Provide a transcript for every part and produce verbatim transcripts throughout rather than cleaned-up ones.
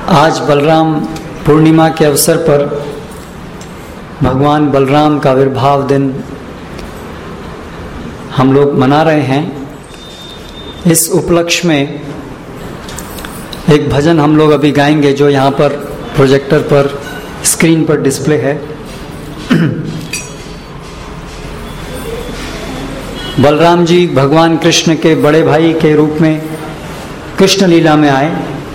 आज बलराम पूर्णिमा के अवसर पर भगवान बलराम का आविर्भाव दिन हम लोग मना रहे हैं। इस उपलक्ष्य में एक भजन हम लोग अभी गाएंगे जो यहाँ पर प्रोजेक्टर पर स्क्रीन पर डिस्प्ले है। बलराम जी भगवान कृष्ण के बड़े भाई के रूप में कृष्ण लीला में आए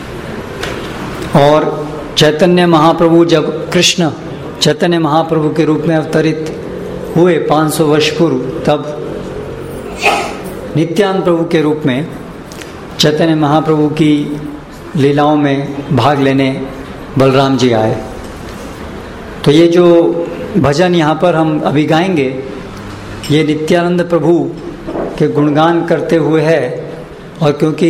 और चैतन्य महाप्रभु जब कृष्ण चैतन्य महाप्रभु के रूप में अवतरित हुए पाँच सौ वर्ष पूर्व, तब नित्यानंद प्रभु के रूप में चैतन्य महाप्रभु की लीलाओं में भाग लेने बलराम जी आए। तो ये जो भजन यहाँ पर हम अभी गाएंगे, ये नित्यानंद प्रभु के गुणगान करते हुए है। और क्योंकि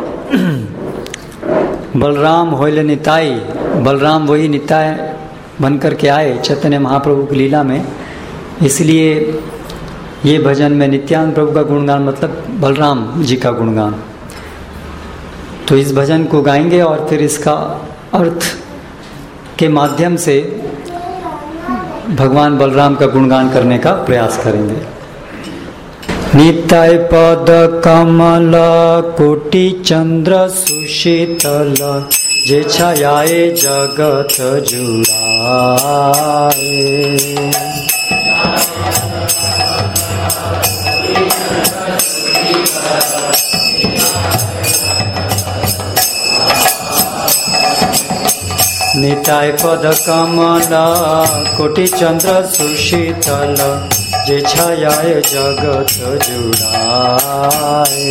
बलराम होइले निताई, बलराम वही निताय बन कर के आए चैतन्य महाप्रभु की लीला में, इसलिए ये भजन में नित्यानंद प्रभु का गुणगान मतलब बलराम जी का गुणगान। तो इस भजन को गाएंगे और फिर इसका अर्थ के माध्यम से भगवान बलराम का गुणगान करने का प्रयास करेंगे। निताय पद कमल कोटि चंद्र सुशीतल, जे छायाए जगत जुड़ाए। निताय पद कमल कोटि चंद्र सुशीतल, जे छायाए जगत जुड़ाए।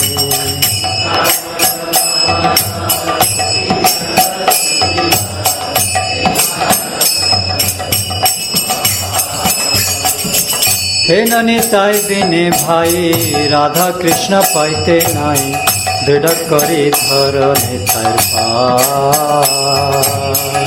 हे निताय बिने भाई, राधा कृष्ण पाइते नाई, दृढ़ करी धर निताय पाय।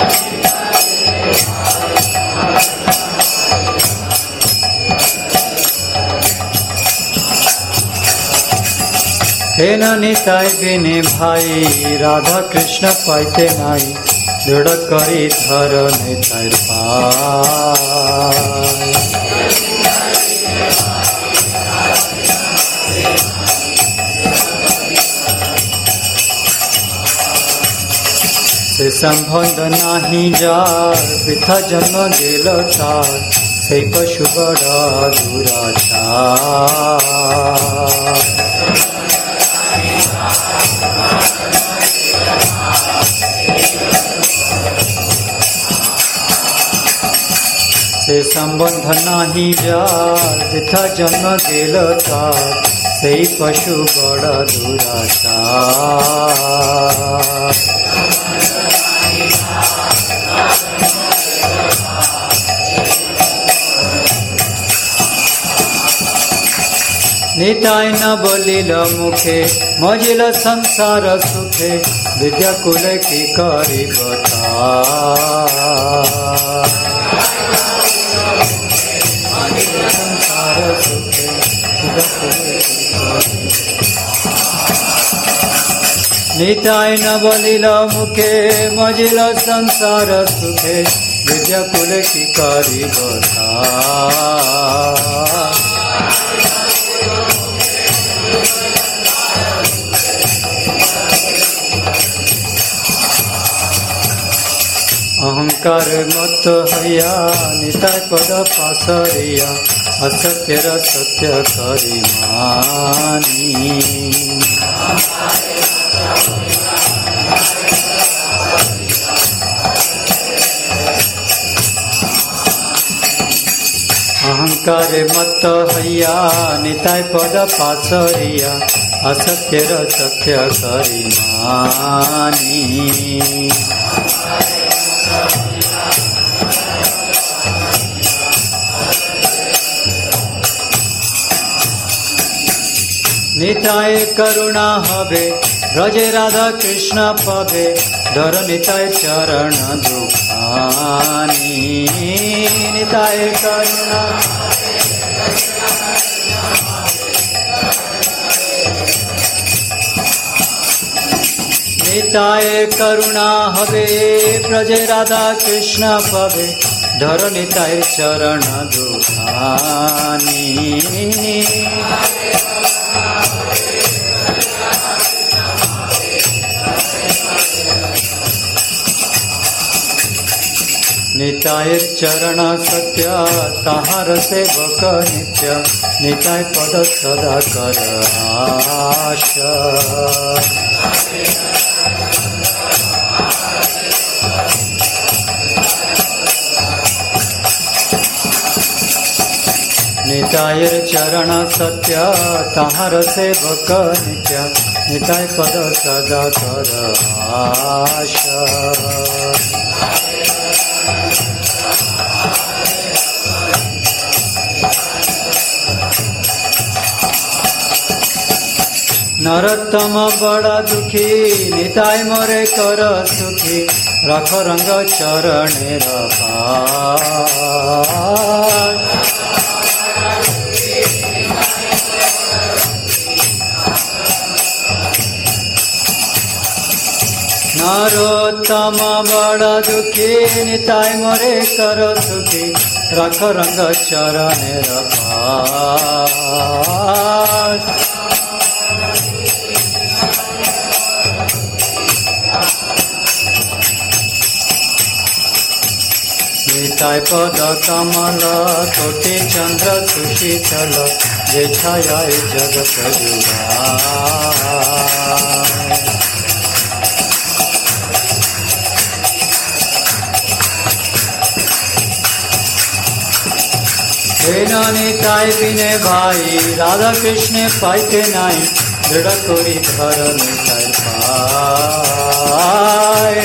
हे निताय बिने भाई, राधा कृष्ण पाइते नाई, दृढ़ करी धर निताय पाय। से संबंध नाही जार, वृथा जन्म गेल तार, से पशु बड़ा दुराचार। से संबंध नाही जार, वृथा जन्म गेल तार, से पशु बड़ा दुराचार। निताय न बोलिल मुखे, मजिल संसार सुखे, विद्या कुल की करी बता। संसार सुखे निताय न बोलिल मुखे, मजिल संसार सुखे, विद्या कुल की करी बता। अहंकार मत हया, निताय पद पासरिया, असत्य सत्य करी मानी। अहंकार मत हया, निताय पद पासरिया, असत्य सत्य करी मानी। निताय करुणा हवे, ब्रजे राधा कृष्ण पवे, धर निताय चरण दुखानी। निताय करुणा निताय करुणा हवे ब्रजे राधा कृष्ण पवे धर निताय चरण दुखानी निताय चरण सत्य ताहार सेवक नित्य निताय पद सदा कर आशा निताय चरण सत्य ताहार सेवक नित्य निताय पद सदा कर आशा नरोत्तम बड़ा दुखी निताय मोरे कर सुखी रख रंग चरणे नरोत्तम बड़ा दुखी निताय मोरे कर सुखी रख रंग चरणे निताय पद कमल कोटि चंद्र सुशीतल जे छाया जगत जुगाए निताय बिने भाई राधा कृष्ण पाइते नाई दृढ़ कोरी घर निताय पाए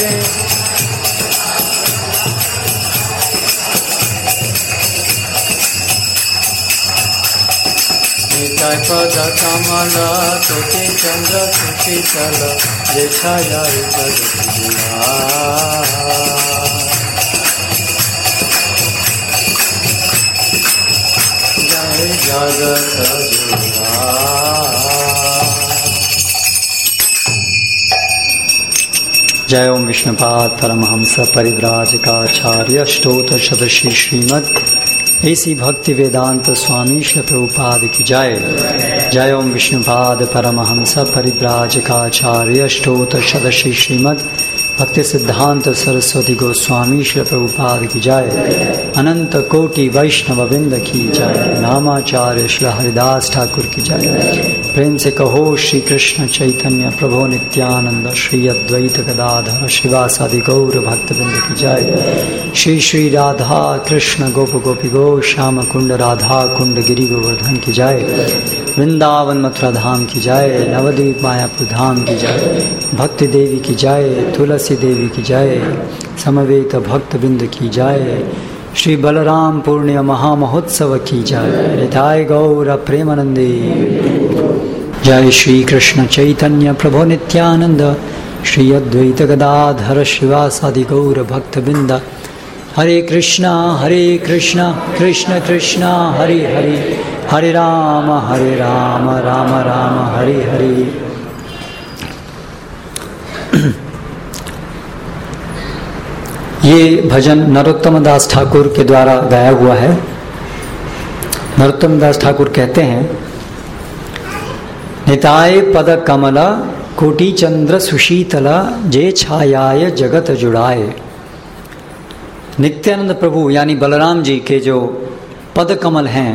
निताय पद कमल कोटि चंद्र सुशीतल जे छाया जगत जय ओम विष्णुपाद परमहंस परिव्राजकाचार्य अष्टोत्तर शतश्री श्रीमद ऐसी भक्ति वेदांत स्वामी श्री प्रभुपाद की जय। जय ओम विष्णुपाद परमहंस परिव्राजकाचार्य अष्टोत्तर शतश्री श्रीमद भक्ति सिद्धांत सरस्वती गोस्वामी श्री प्रभुपाद की जय। अनंत कोटि वैष्णव वृंद की जय। नामाचार्य श्री हरिदास ठाकुर की जय। प्रेम से कहो श्री कृष्ण चैतन्य प्रभु नित्यानंद श्री अद्वैत गदाधर शिवासादि गौर भक्तवृंद की जय। श्री श्री राधा कृष्ण गोप गोपी गो श्याम कुंड राधा कुंड गिरि गोवर्धन की जय। वृंदावन मथुरा धाम की जय। नवद्वीप मायापुर धाम की जय। भक्ति देवी की जय। तुलसी देवी की जय। समवेत भक्त बिंद की जय। श्री बलराम पुण्य महामहोत्सव की जय। निताय गौर प्रेमानंदे जय। श्री कृष्ण चैतन्य प्रभु नित्यानंद श्री अद्वैत गदाधर शिवासादि गौर भक्त बिंद। हरे कृष्णा हरे कृष्णा कृष्ण कृष्णा हरे हरे हरे राम हरे राम राम राम हरे हरे। ये भजन नरोत्तम दास ठाकुर के द्वारा गाया हुआ है। नरोत्तम दास ठाकुर कहते हैं निताय पद कमला कोटि चंद्र सुशीतला जे छायाय जगत जुड़ाए। नित्यानंद प्रभु यानी बलराम जी के जो पद कमल हैं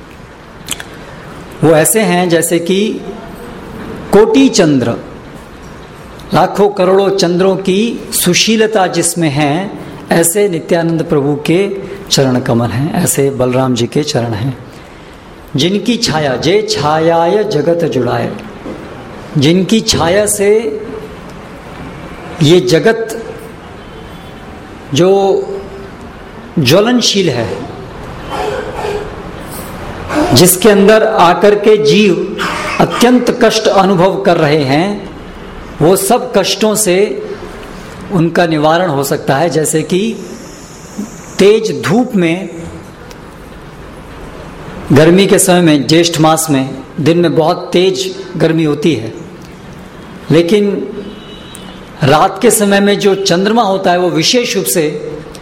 वो ऐसे हैं जैसे कि कोटि चंद्र, लाखों करोड़ों चंद्रों की सुशीलता जिसमें है, ऐसे नित्यानंद प्रभु के चरण कमल हैं, ऐसे बलराम जी के चरण हैं। जिनकी छाया जे छायाय जगत जुड़ाए, जिनकी छाया से ये जगत जो ज्वलनशील है, जिसके अंदर आकर के जीव अत्यंत कष्ट अनुभव कर रहे हैं, वो सब कष्टों से उनका निवारण हो सकता है। जैसे कि तेज धूप में, गर्मी के समय में, ज्येष्ठ मास में दिन में बहुत तेज गर्मी होती है, लेकिन रात के समय में जो चंद्रमा होता है वो विशेष रूप से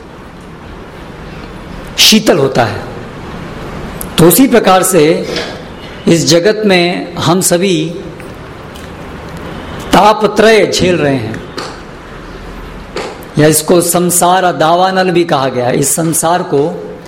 शीतल होता है। तो उसी प्रकार से इस जगत में हम सभी तापत्रय झेल रहे हैं, या इसको संसार दावानल भी कहा गया है। इस संसार को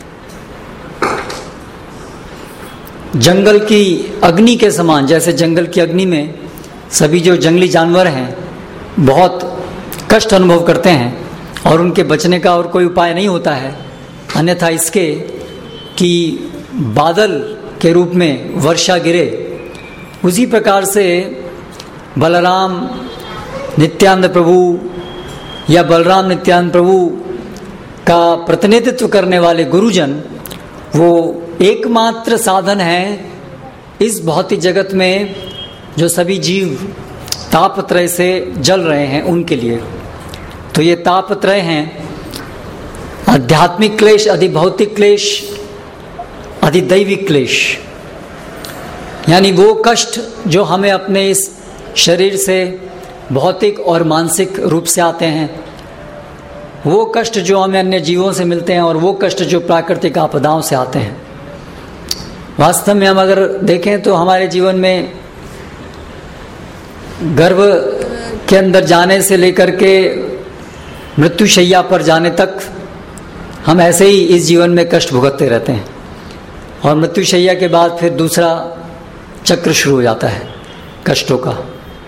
जंगल की अग्नि के समान, जैसे जंगल की अग्नि में सभी जो जंगली जानवर हैं बहुत कष्ट अनुभव करते हैं और उनके बचने का और कोई उपाय नहीं होता है अन्यथा इसके कि बादल के रूप में वर्षा गिरे, उसी प्रकार से बलराम नित्यानंद प्रभु या बलराम नित्यानंद प्रभु का प्रतिनिधित्व करने वाले गुरुजन वो एकमात्र साधन है इस भौतिक जगत में जो सभी जीव तापत्रय से जल रहे हैं उनके लिए। तो ये तापत्रय हैं आध्यात्मिक क्लेश, अधिभौतिक क्लेश, अधिदैविक क्लेश, यानी वो कष्ट जो हमें अपने इस शरीर से भौतिक और मानसिक रूप से आते हैं, वो कष्ट जो हमें अन्य जीवों से मिलते हैं और वो कष्ट जो प्राकृतिक आपदाओं से आते हैं। वास्तव में हम अगर देखें तो हमारे जीवन में गर्भ के अंदर जाने से लेकर के मृत्युशैया पर जाने तक हम ऐसे ही इस जीवन में कष्ट भुगतते रहते हैं और मृत्युशैया के बाद फिर दूसरा चक्र शुरू हो जाता है कष्टों का।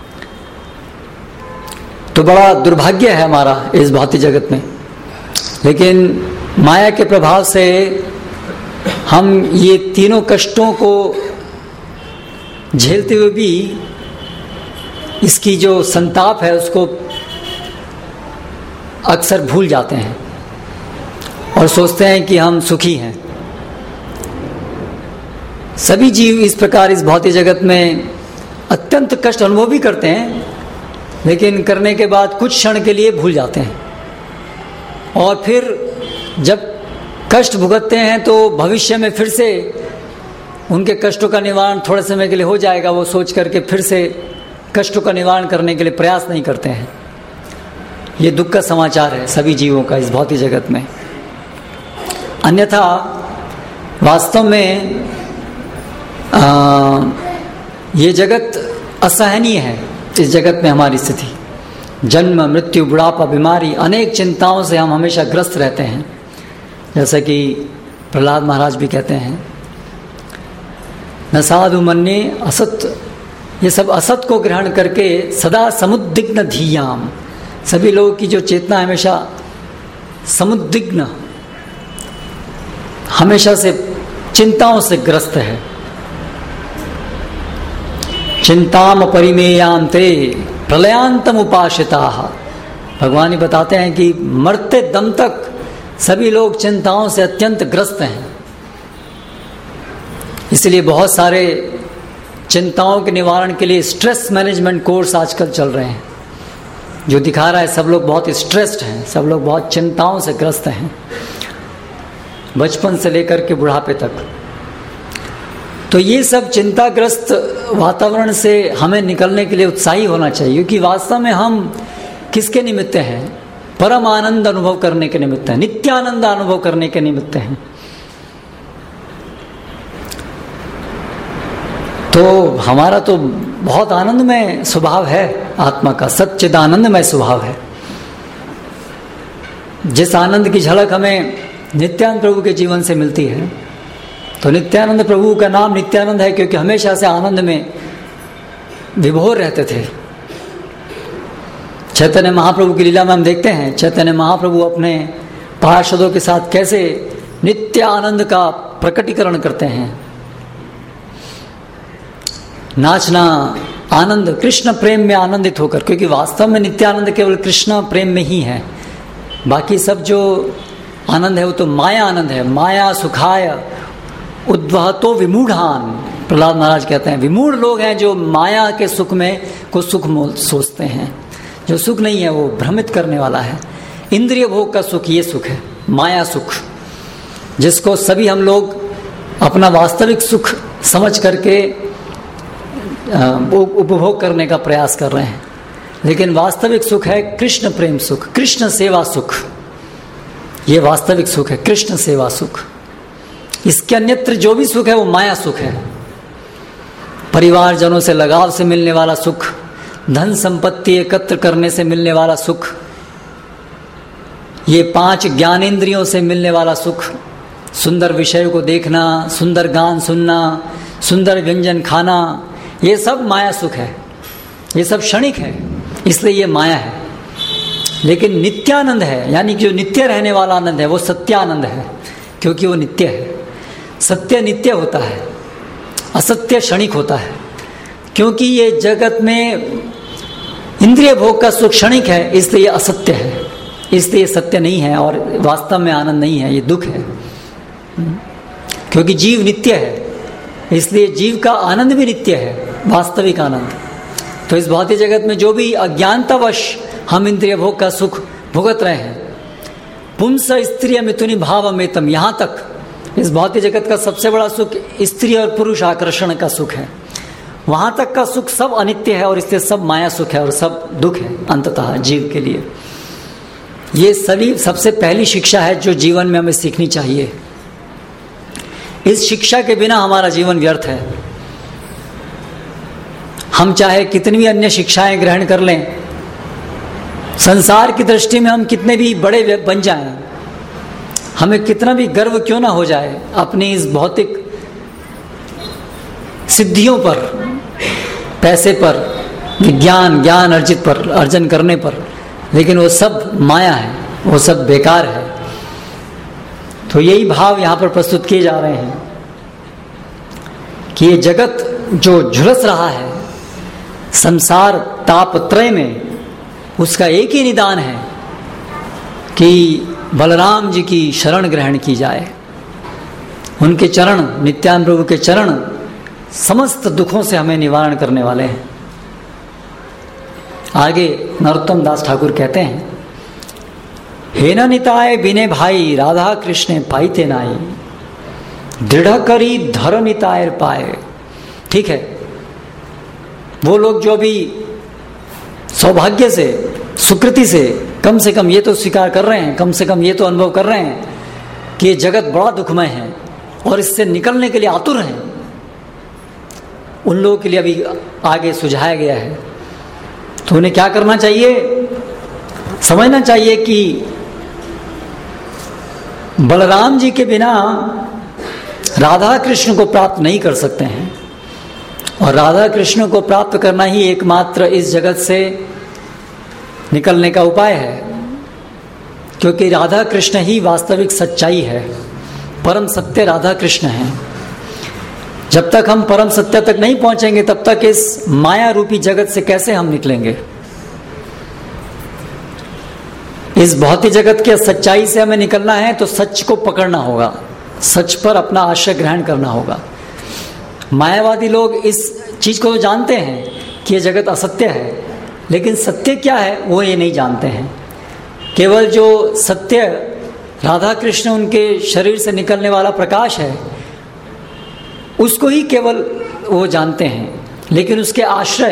तो बड़ा दुर्भाग्य है हमारा इस भौतिक जगत में, लेकिन माया के प्रभाव से हम ये तीनों कष्टों को झेलते हुए भी इसकी जो संताप है उसको अक्सर भूल जाते हैं और सोचते हैं कि हम सुखी हैं। सभी जीव इस प्रकार इस भौतिक जगत में अत्यंत कष्ट अनुभव भी करते हैं, लेकिन करने के बाद कुछ क्षण के लिए भूल जाते हैं और फिर जब कष्ट भुगतते हैं तो भविष्य में फिर से उनके कष्टों का निवारण थोड़े समय के लिए हो जाएगा, वो सोच करके फिर से कष्टों का निवारण करने के लिए प्रयास नहीं करते हैं। ये दुख का समाचार है सभी जीवों का इस भौतिक जगत में। अन्यथा वास्तव में आ, ये जगत असहनीय है। इस जगत में हमारी स्थिति जन्म मृत्यु बुढ़ापा बीमारी अनेक चिंताओं से हम हमेशा ग्रस्त रहते हैं। जैसा कि प्रहलाद महाराज भी कहते हैं, न साधु मन्ये असत, ये सब असत को ग्रहण करके सदा समुद्दिग्न धीयाम, सभी लोगों की जो चेतना हमेशा समुद्दिग्न, हमेशा से चिंताओं से ग्रस्त है। चिंताम परिमेयांते प्रलयांतम उपासिता, भगवान ही बताते हैं कि मरते दम तक सभी लोग चिंताओं से अत्यंत ग्रस्त हैं। इसलिए बहुत सारे चिंताओं के निवारण के लिए स्ट्रेस मैनेजमेंट कोर्स आजकल चल रहे हैं, जो दिखा रहा है सब लोग बहुत स्ट्रेस्ड हैं, सब लोग बहुत चिंताओं से ग्रस्त हैं, बचपन से लेकर के बुढ़ापे तक। तो ये सब चिंताग्रस्त वातावरण से हमें निकलने के लिए उत्साही होना चाहिए, क्योंकि वास्तव में हम किसके निमित्त हैं? परम आनंद अनुभव करने के निमित्त हैं, नित्यानंद अनुभव करने के निमित्त हैं। तो हमारा तो बहुत आनंदमय स्वभाव है, आत्मा का सच्चिदानंदमय स्वभाव है। जिस आनंद की झलक हमें नित्यानंद प्रभु के जीवन से मिलती है, तो नित्यानंद प्रभु का नाम नित्यानंद है क्योंकि हमेशा से आनंद में विभोर रहते थे। चैतन्य महाप्रभु की लीला में हम देखते हैं चैतन्य महाप्रभु अपने पार्षदों के साथ कैसे नित्य आनंद का प्रकटीकरण करते हैं। नाचना, आनंद, कृष्ण प्रेम में आनंदित होकर, क्योंकि वास्तव में नित्यानंद केवल कृष्ण प्रेम में ही है। बाकी सब जो आनंद है वो तो माया आनंद है। माया सुखाय उद्वहतो विमूढ़ान, प्रहलाद महाराज कहते हैं विमूढ़ लोग हैं जो माया के सुख में को सुख मोल सोचते हैं। जो सुख नहीं है वो भ्रमित करने वाला है। इंद्रिय भोग का सुख ये सुख है, माया सुख, जिसको सभी हम लोग अपना वास्तविक सुख समझ करके उपभोग करने का प्रयास कर रहे हैं। लेकिन वास्तविक सुख है कृष्ण प्रेम सुख, कृष्ण सेवा सुख। ये वास्तविक सुख है, कृष्ण सेवा सुख। इसके अन्यत्र जो भी सुख है वो माया सुख है। परिवारजनों से लगाव से मिलने वाला सुख, धन संपत्ति एकत्र करने से मिलने वाला सुख, ये पांच ज्ञानेंद्रियों से मिलने वाला सुख, सुंदर विषयों को देखना, सुंदर गान सुनना, सुंदर व्यंजन खाना, ये सब माया सुख है। ये सब क्षणिक है, इसलिए ये माया है। लेकिन नित्यानंद है, यानी कि जो नित्य रहने वाला आनंद है, वो सत्यानंद है, क्योंकि वो नित्य है। सत्य नित्य होता है, असत्य क्षणिक होता है। क्योंकि ये जगत में इंद्रिय भोग का सुख क्षणिक है, इसलिए ये असत्य है, इसलिए सत्य नहीं है और वास्तव में आनंद नहीं है, ये दुख है। क्योंकि जीव नित्य है, इसलिए जीव का आनंद भी नित्य है, वास्तविक आनंद। तो इस भौतिक जगत में जो भी अज्ञानतावश हम इंद्रिय भोग का सुख भुगत रहे हैं, पुंस स्त्रिय मिथुनी भाव मेतम, यहाँ तक इस भौतिक जगत का सबसे बड़ा सुख स्त्री और पुरुष आकर्षण का सुख है। वहां तक का सुख सब अनित्य है और इसलिए सब माया सुख है और सब दुख है अंततः जीव के लिए। ये सभी सबसे पहली शिक्षा है जो जीवन में हमें सीखनी चाहिए। इस शिक्षा के बिना हमारा जीवन व्यर्थ है। हम चाहे कितनी भी अन्य शिक्षाएं ग्रहण कर लें, संसार की दृष्टि में हम कितने भी बड़े बन जाएं, हमें कितना भी गर्व क्यों ना हो जाए अपनी इस भौतिक सिद्धियों पर, पैसे पर, विज्ञान ज्ञान अर्जित पर अर्जन करने पर, लेकिन वो सब माया है, वो सब बेकार है। तो यही भाव यहाँ पर प्रस्तुत किए जा रहे हैं कि ये जगत जो झुलस रहा है संसार तापत्रय में, उसका एक ही निदान है कि बलराम जी की शरण ग्रहण की जाए। उनके चरण, नित्यानंद प्रभु के चरण समस्त दुखों से हमें निवारण करने वाले हैं। आगे नरोत्तम दास ठाकुर कहते हैं, हेना निताय बिने भाई राधा कृष्ण पाइते नाई, दृढ़ करी धर निताय पाए। ठीक है, वो लोग जो भी सौभाग्य से, सुकृति से कम से कम ये तो स्वीकार कर रहे हैं, कम से कम ये तो अनुभव कर रहे हैं कि ये जगत बड़ा दुखमय है और इससे निकलने के लिए आतुर हैं, उन लोगों के लिए अभी आगे सुझाया गया है। तो उन्हें क्या करना चाहिए? समझना चाहिए कि बलराम जी के बिना राधा कृष्ण को प्राप्त नहीं कर सकते हैं, और राधा कृष्ण को प्राप्त करना ही एकमात्र इस जगत से निकलने का उपाय है। क्योंकि राधा कृष्ण ही वास्तविक सच्चाई है, परम सत्य राधा कृष्ण है। जब तक हम परम सत्य तक नहीं पहुंचेंगे तब तक इस माया रूपी जगत से कैसे हम निकलेंगे? इस भौतिक जगत के सच्चाई से हमें निकलना है तो सच को पकड़ना होगा, सच पर अपना आश्रय ग्रहण करना होगा। मायावादी लोग इस चीज को जानते हैं कि ये जगत असत्य है, लेकिन सत्य क्या है वो ये नहीं जानते हैं। केवल जो सत्य राधा कृष्ण उनके शरीर से निकलने वाला प्रकाश है उसको ही केवल वो जानते हैं, लेकिन उसके आश्रय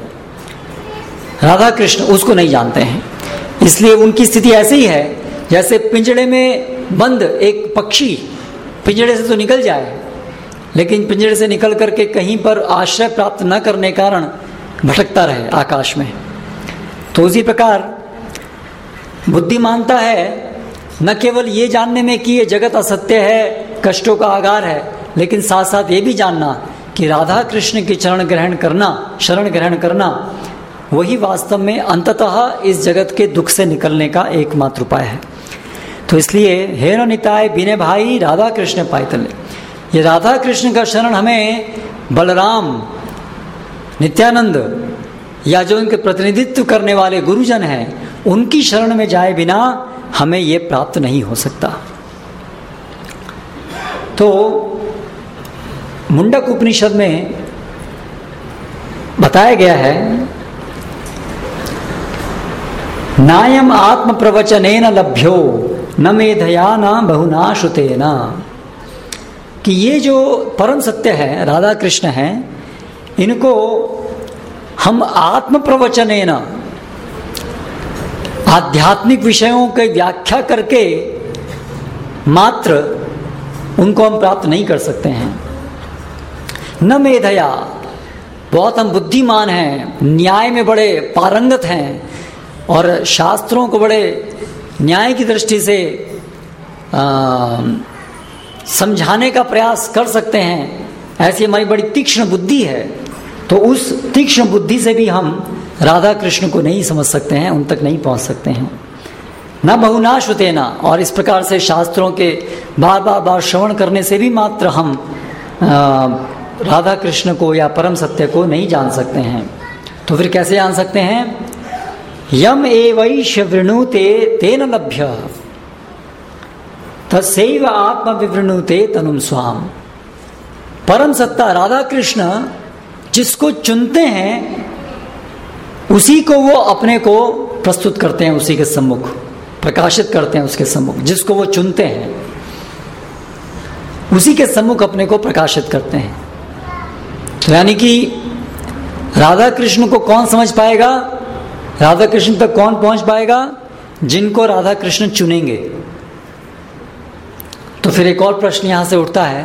राधा कृष्ण उसको नहीं जानते हैं। इसलिए उनकी स्थिति ऐसी ही है जैसे पिंजड़े में बंद एक पक्षी पिंजड़े से तो निकल जाए, लेकिन पिंजड़े से निकल करके कहीं पर आश्रय प्राप्त न करने कारण भटकता रहे आकाश में। तो उसी प्रकार बुद्धिमानता है न केवल ये जानने में कि ये जगत असत्य है, कष्टों का आगार है, लेकिन साथ साथ ये भी जानना कि राधा कृष्ण की चरण ग्रहण करना, शरण ग्रहण करना वही वास्तव में अंततः इस जगत के दुख से निकलने का एकमात्र उपाय है। तो इसलिए हेनो निताय बिने भाई राधा कृष्ण पाइतले, ये राधा कृष्ण का शरण हमें बलराम, नित्यानंद या जो उनके प्रतिनिधित्व करने वाले गुरुजन हैं उनकी शरण में जाए बिना हमें ये प्राप्त नहीं हो सकता। तो मुंडक उपनिषद में बताया गया है, नायम आत्म प्रवचनेन लभ्यो न मेधया न बहुना श्रुतेन, कि ये जो परम सत्य है राधा कृष्ण है, इनको हम आत्म प्रवचनेन, आध्यात्मिक विषयों की व्याख्या करके मात्र उनको हम प्राप्त नहीं कर सकते हैं। न मेधया, बहुत हम बुद्धिमान हैं, न्याय में बड़े पारंगत हैं और शास्त्रों को बड़े न्याय की दृष्टि से आ, समझाने का प्रयास कर सकते हैं, ऐसी हमारी बड़ी तीक्ष्ण बुद्धि है, तो उस तीक्ष्ण बुद्धि से भी हम राधा कृष्ण को नहीं समझ सकते हैं, उन तक नहीं पहुंच सकते हैं। न बहुना श्रुतेना, और इस प्रकार से शास्त्रों के बार बार बार श्रवण करने से भी मात्र हम आ, राधा कृष्ण को या परम सत्य को नहीं जान सकते हैं। तो फिर कैसे जान सकते हैं? यम एवैष वृणुते तेन लभ्य तस्यैव आत्म विवृणुते तनुम स्वाम। परम सत्ता राधा कृष्ण जिसको चुनते हैं उसी को वो अपने को प्रस्तुत करते हैं, उसी के सम्मुख प्रकाशित करते हैं, उसके सम्मुख जिसको वो चुनते हैं उसी के सम्मुख अपने को प्रकाशित करते हैं। तो यानी कि राधा कृष्ण को कौन समझ पाएगा, राधा कृष्ण तक कौन पहुंच पाएगा? जिनको राधा कृष्ण चुनेंगे। तो फिर एक और प्रश्न यहां से उठता है,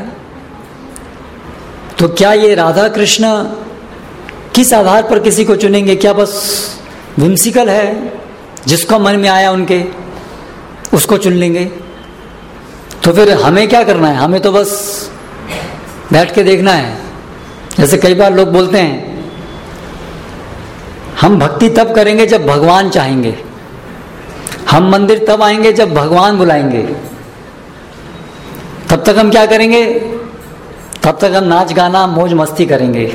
तो क्या ये राधा कृष्ण किस आधार पर किसी को चुनेंगे? क्या बस विम्सिकल है, जिसको मन में आया उनके उसको चुन लेंगे? तो फिर हमें क्या करना है? हमें तो बस बैठ के देखना है। जैसे कई बार लोग बोलते हैं हम भक्ति तब करेंगे जब भगवान चाहेंगे, हम मंदिर तब आएंगे जब भगवान बुलाएंगे, तब तक हम क्या करेंगे? तब तक हम नाच गाना मौज मस्ती करेंगे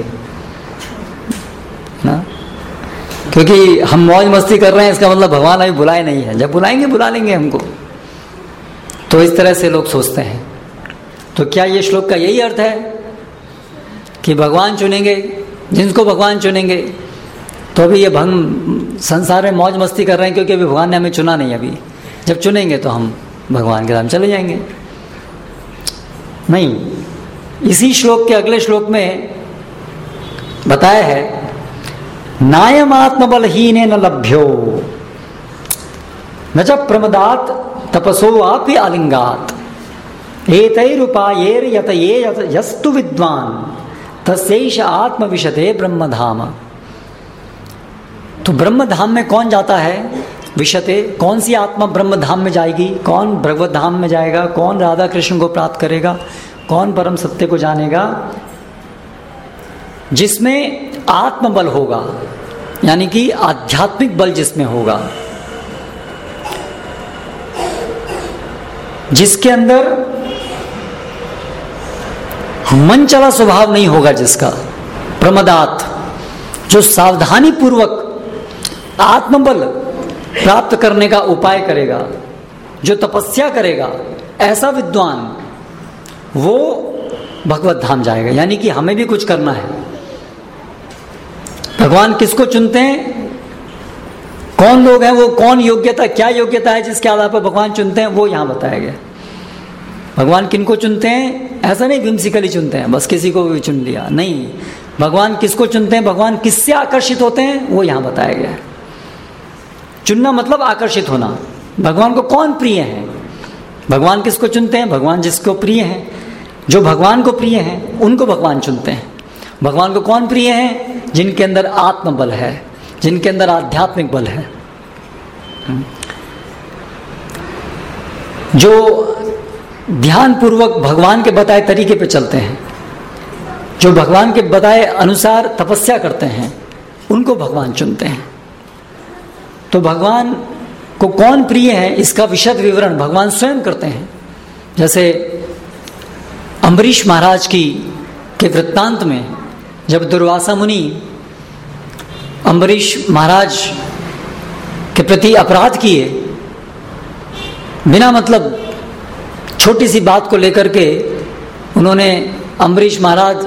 ना, क्योंकि हम मौज मस्ती कर रहे हैं इसका मतलब भगवान अभी बुलाए नहीं है, जब बुलाएंगे बुला लेंगे हमको। तो इस तरह से लोग सोचते हैं। तो क्या ये श्लोक का यही अर्थ है कि भगवान चुनेंगे, जिनको भगवान चुनेंगे? तो अभी ये भंग संसार में मौज मस्ती कर रहे हैं क्योंकि अभी भगवान ने हमें चुना नहीं। अभी जब चुनेंगे तो हम भगवान के साथ चले जाएंगे। नहीं, इसी श्लोक के अगले श्लोक में बताया है नायम आत्मबलहीने न लभ्यो न च प्रमदात तपसो आपि आलिंगात एतैरुपायैर यतये यस्तु विद्वान तस्यैष आत्मविशते ब्रह्मधाम। तो ब्रह्मधाम में कौन जाता है? विशते, कौन सी आत्मा ब्रह्मधाम में जाएगी? कौन भगवत धाम में जाएगा? कौन राधा कृष्ण को प्राप्त करेगा? कौन परम सत्य को जानेगा? जिसमें आत्मबल होगा, यानी कि आध्यात्मिक बल जिसमें होगा, जिसके अंदर मन चला स्वभाव नहीं होगा, जिसका प्रमदात, जो सावधानी पूर्वक आत्मबल प्राप्त करने का उपाय करेगा, जो तपस्या करेगा, ऐसा विद्वान वो भगवत धाम जाएगा। यानी कि हमें भी कुछ करना है। भगवान किसको चुनते हैं? कौन लोग हैं वो? कौन योग्यता, क्या योग्यता है जिसके आधार पर भगवान चुनते हैं, वो यहां बताया गया। भगवान किनको चुनते हैं? ऐसा नहीं विम्सिकली चुनते हैं, बस किसी को भी चुन लिया, नहीं। भगवान किसको चुनते हैं? भगवान किससे आकर्षित होते हैं, वो यहां बताया गया है। चुनना मतलब आकर्षित होना। भगवान को कौन प्रिय है? भगवान किसको चुनते हैं? भगवान जिसको प्रिय है, जो भगवान को प्रिय है उनको भगवान चुनते हैं। भगवान को कौन प्रिय है? जिनके अंदर आत्मबल है, जिनके अंदर आध्यात्मिक बल है, जो ध्यान पूर्वक भगवान के बताए तरीके पे चलते हैं, जो भगवान के बताए अनुसार तपस्या करते हैं, उनको भगवान चुनते हैं। तो भगवान को कौन प्रिय है इसका विशद विवरण भगवान स्वयं करते हैं। जैसे अम्बरीश महाराज की के वृत्तांत में जब दुर्वासा मुनि अम्बरीश महाराज के प्रति अपराध किए, बिना मतलब छोटी सी बात को लेकर के उन्होंने अम्बरीश महाराज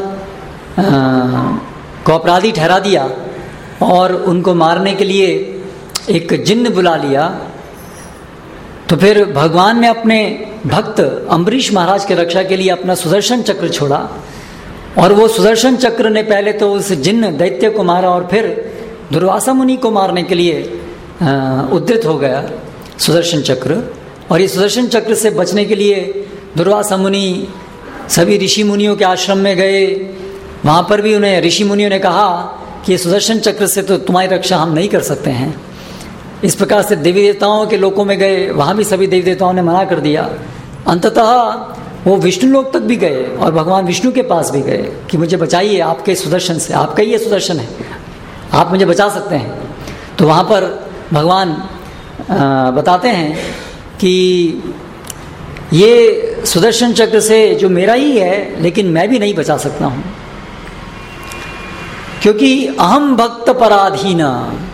को अपराधी ठहरा दिया और उनको मारने के लिए एक जिन्न बुला लिया, तो फिर भगवान ने अपने भक्त अम्बरीश महाराज की रक्षा के लिए अपना सुदर्शन चक्र छोड़ा और वो सुदर्शन चक्र ने पहले तो उस जिन्न दैत्य को मारा और फिर दुर्वासा मुनि को मारने के लिए उद्धृत हो गया सुदर्शन चक्र। और ये सुदर्शन चक्र से बचने के लिए दुर्वासा मुनि सभी ऋषि मुनियों के आश्रम में गए। वहाँ पर भी उन्हें ऋषि मुनियों ने कहा कि सुदर्शन चक्र से तो तुम्हारी रक्षा हम नहीं कर सकते हैं। इस प्रकार से देवी देवताओं के लोकों में गए, वहाँ भी सभी देवी देवताओं ने मना कर दिया। अंततः वो विष्णु लोक तक भी गए और भगवान विष्णु के पास भी गए कि मुझे बचाइए आपके सुदर्शन से, आपका ही ये सुदर्शन है, आप मुझे बचा सकते हैं। तो वहाँ पर भगवान आ, बताते हैं कि ये सुदर्शन चक्र से जो मेरा ही है, लेकिन मैं भी नहीं बचा सकता हूँ, क्योंकि अहम भक्त पराधीन,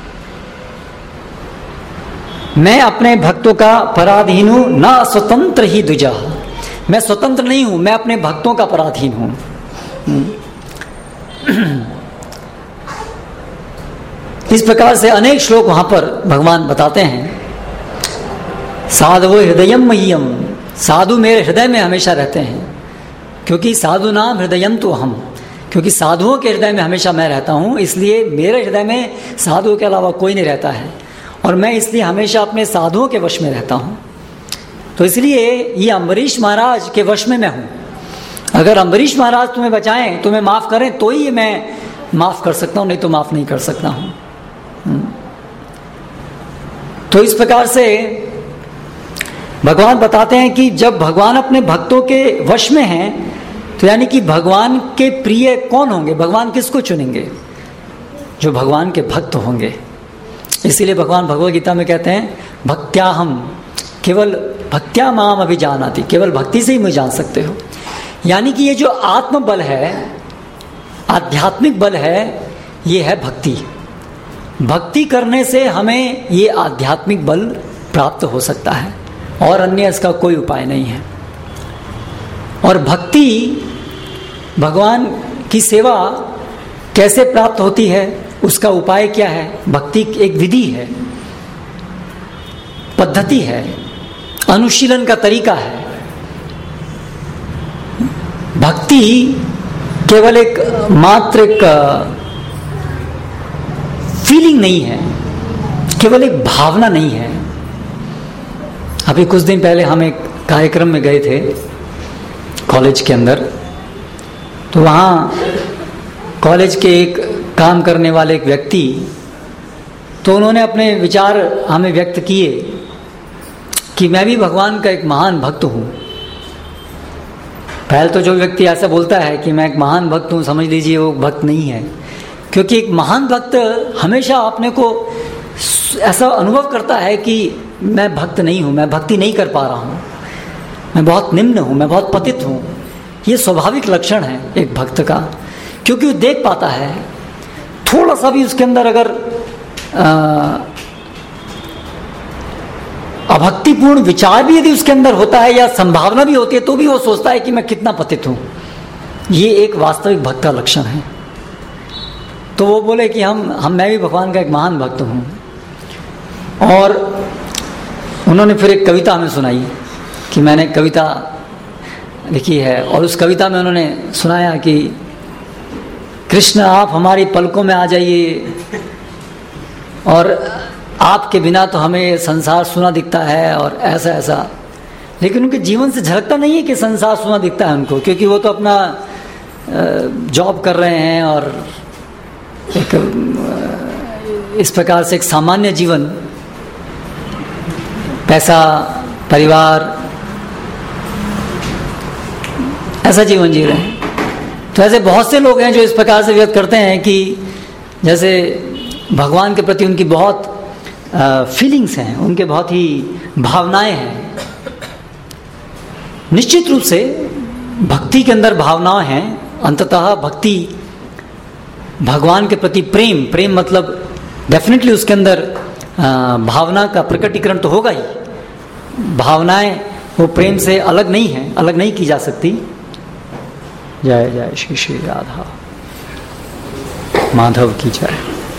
मैं अपने भक्तों का पराधीन हूँ, न स्वतंत्र ही दुजा, मैं स्वतंत्र नहीं हूँ, मैं अपने भक्तों का पराधीन हूँ। इस प्रकार से अनेक श्लोक वहां पर भगवान बताते हैं। साधवो हृदयम मह्यम, साधु मेरे हृदय में हमेशा रहते हैं, क्योंकि साधु नाम हृदयम तो हम, क्योंकि साधुओं के हृदय में हमेशा मैं रहता हूँ, इसलिए मेरे हृदय में साधुओं के अलावा कोई नहीं रहता है, और मैं इसलिए हमेशा अपने साधुओं के वश में रहता हूँ। तो इसलिए ये अम्बरीश महाराज के वश में मैं हूँ। अगर अम्बरीश महाराज तुम्हें बचाएं, तुम्हें माफ़ करें, तो ही मैं माफ़ कर सकता हूँ, नहीं तो माफ़ नहीं कर सकता हूँ। तो इस प्रकार से भगवान बताते हैं कि जब भगवान अपने भक्तों के वश में हैं, तो यानी कि भगवान के प्रिय कौन होंगे, भगवान किसको चुनेंगे? जो भगवान के भक्त होंगे। इसीलिए भगवान भगवद गीता में कहते हैं भक्त्या हम, केवल भक्त्या माम अभिजानाति, केवल भक्ति से ही मुझे जान सकते हो। यानी कि ये जो आत्म बल है, आध्यात्मिक बल है, ये है भक्ति। भक्ति करने से हमें ये आध्यात्मिक बल प्राप्त हो सकता है, और अन्य इसका कोई उपाय नहीं है। और भक्ति, भगवान की सेवा कैसे प्राप्त होती है, उसका उपाय क्या है? भक्ति एक विधि है, पद्धति है, अनुशीलन का तरीका है। भक्ति केवल एक मात्र एक फीलिंग नहीं है, केवल एक भावना नहीं है। अभी कुछ दिन पहले हम एक कार्यक्रम में गए थे कॉलेज के अंदर, तो वहाँ कॉलेज के एक काम करने वाले एक व्यक्ति, तो उन्होंने अपने विचार हमें व्यक्त किए कि मैं भी भगवान का एक महान भक्त हूँ। पहले तो जो व्यक्ति ऐसा बोलता है कि मैं एक महान भक्त हूँ, समझ लीजिए वो भक्त नहीं है, क्योंकि एक महान भक्त हमेशा अपने को ऐसा अनुभव करता है कि मैं भक्त नहीं हूँ, मैं भक्ति नहीं कर पा रहा हूँ, मैं बहुत निम्न हूँ, मैं बहुत पतित हूँ। ये स्वाभाविक लक्षण है एक भक्त का, क्योंकि वो देख पाता है थोड़ा सा भी उसके अंदर अगर अभक्तिपूर्ण विचार भी यदि उसके अंदर होता है या संभावना भी होती है, तो भी वो सोचता है कि मैं कितना पतित हूँ। ये एक वास्तविक भक्त का लक्षण है। तो वो बोले कि हम हम मैं भी भगवान का एक महान भक्त हूँ। और उन्होंने फिर एक कविता हमें सुनाई कि मैंने कविता लिखी है, और उस कविता में उन्होंने सुनाया कि कृष्ण आप हमारी पलकों में आ जाइए, और आपके बिना तो हमें संसार सुना दिखता है, और ऐसा ऐसा। लेकिन उनके जीवन से झलकता नहीं है कि संसार सुना दिखता है उनको, क्योंकि वो तो अपना जॉब कर रहे हैं और एक इस प्रकार से एक सामान्य जीवन, पैसा, परिवार, ऐसा जीवन जी रहे हैं। तो ऐसे बहुत से लोग हैं जो इस प्रकार से व्यक्त करते हैं कि जैसे भगवान के प्रति उनकी बहुत फीलिंग्स हैं, उनके बहुत ही भावनाएं हैं। निश्चित रूप से भक्ति के अंदर भावनाएं हैं। अंततः भक्ति भगवान के प्रति प्रेम, प्रेम मतलब डेफिनेटली उसके अंदर भावना का प्रकटीकरण तो होगा ही। भावनाएं वो प्रेम से अलग नहीं है, अलग नहीं की जा सकती। जय जय श्री श्री राधा माधव की जय।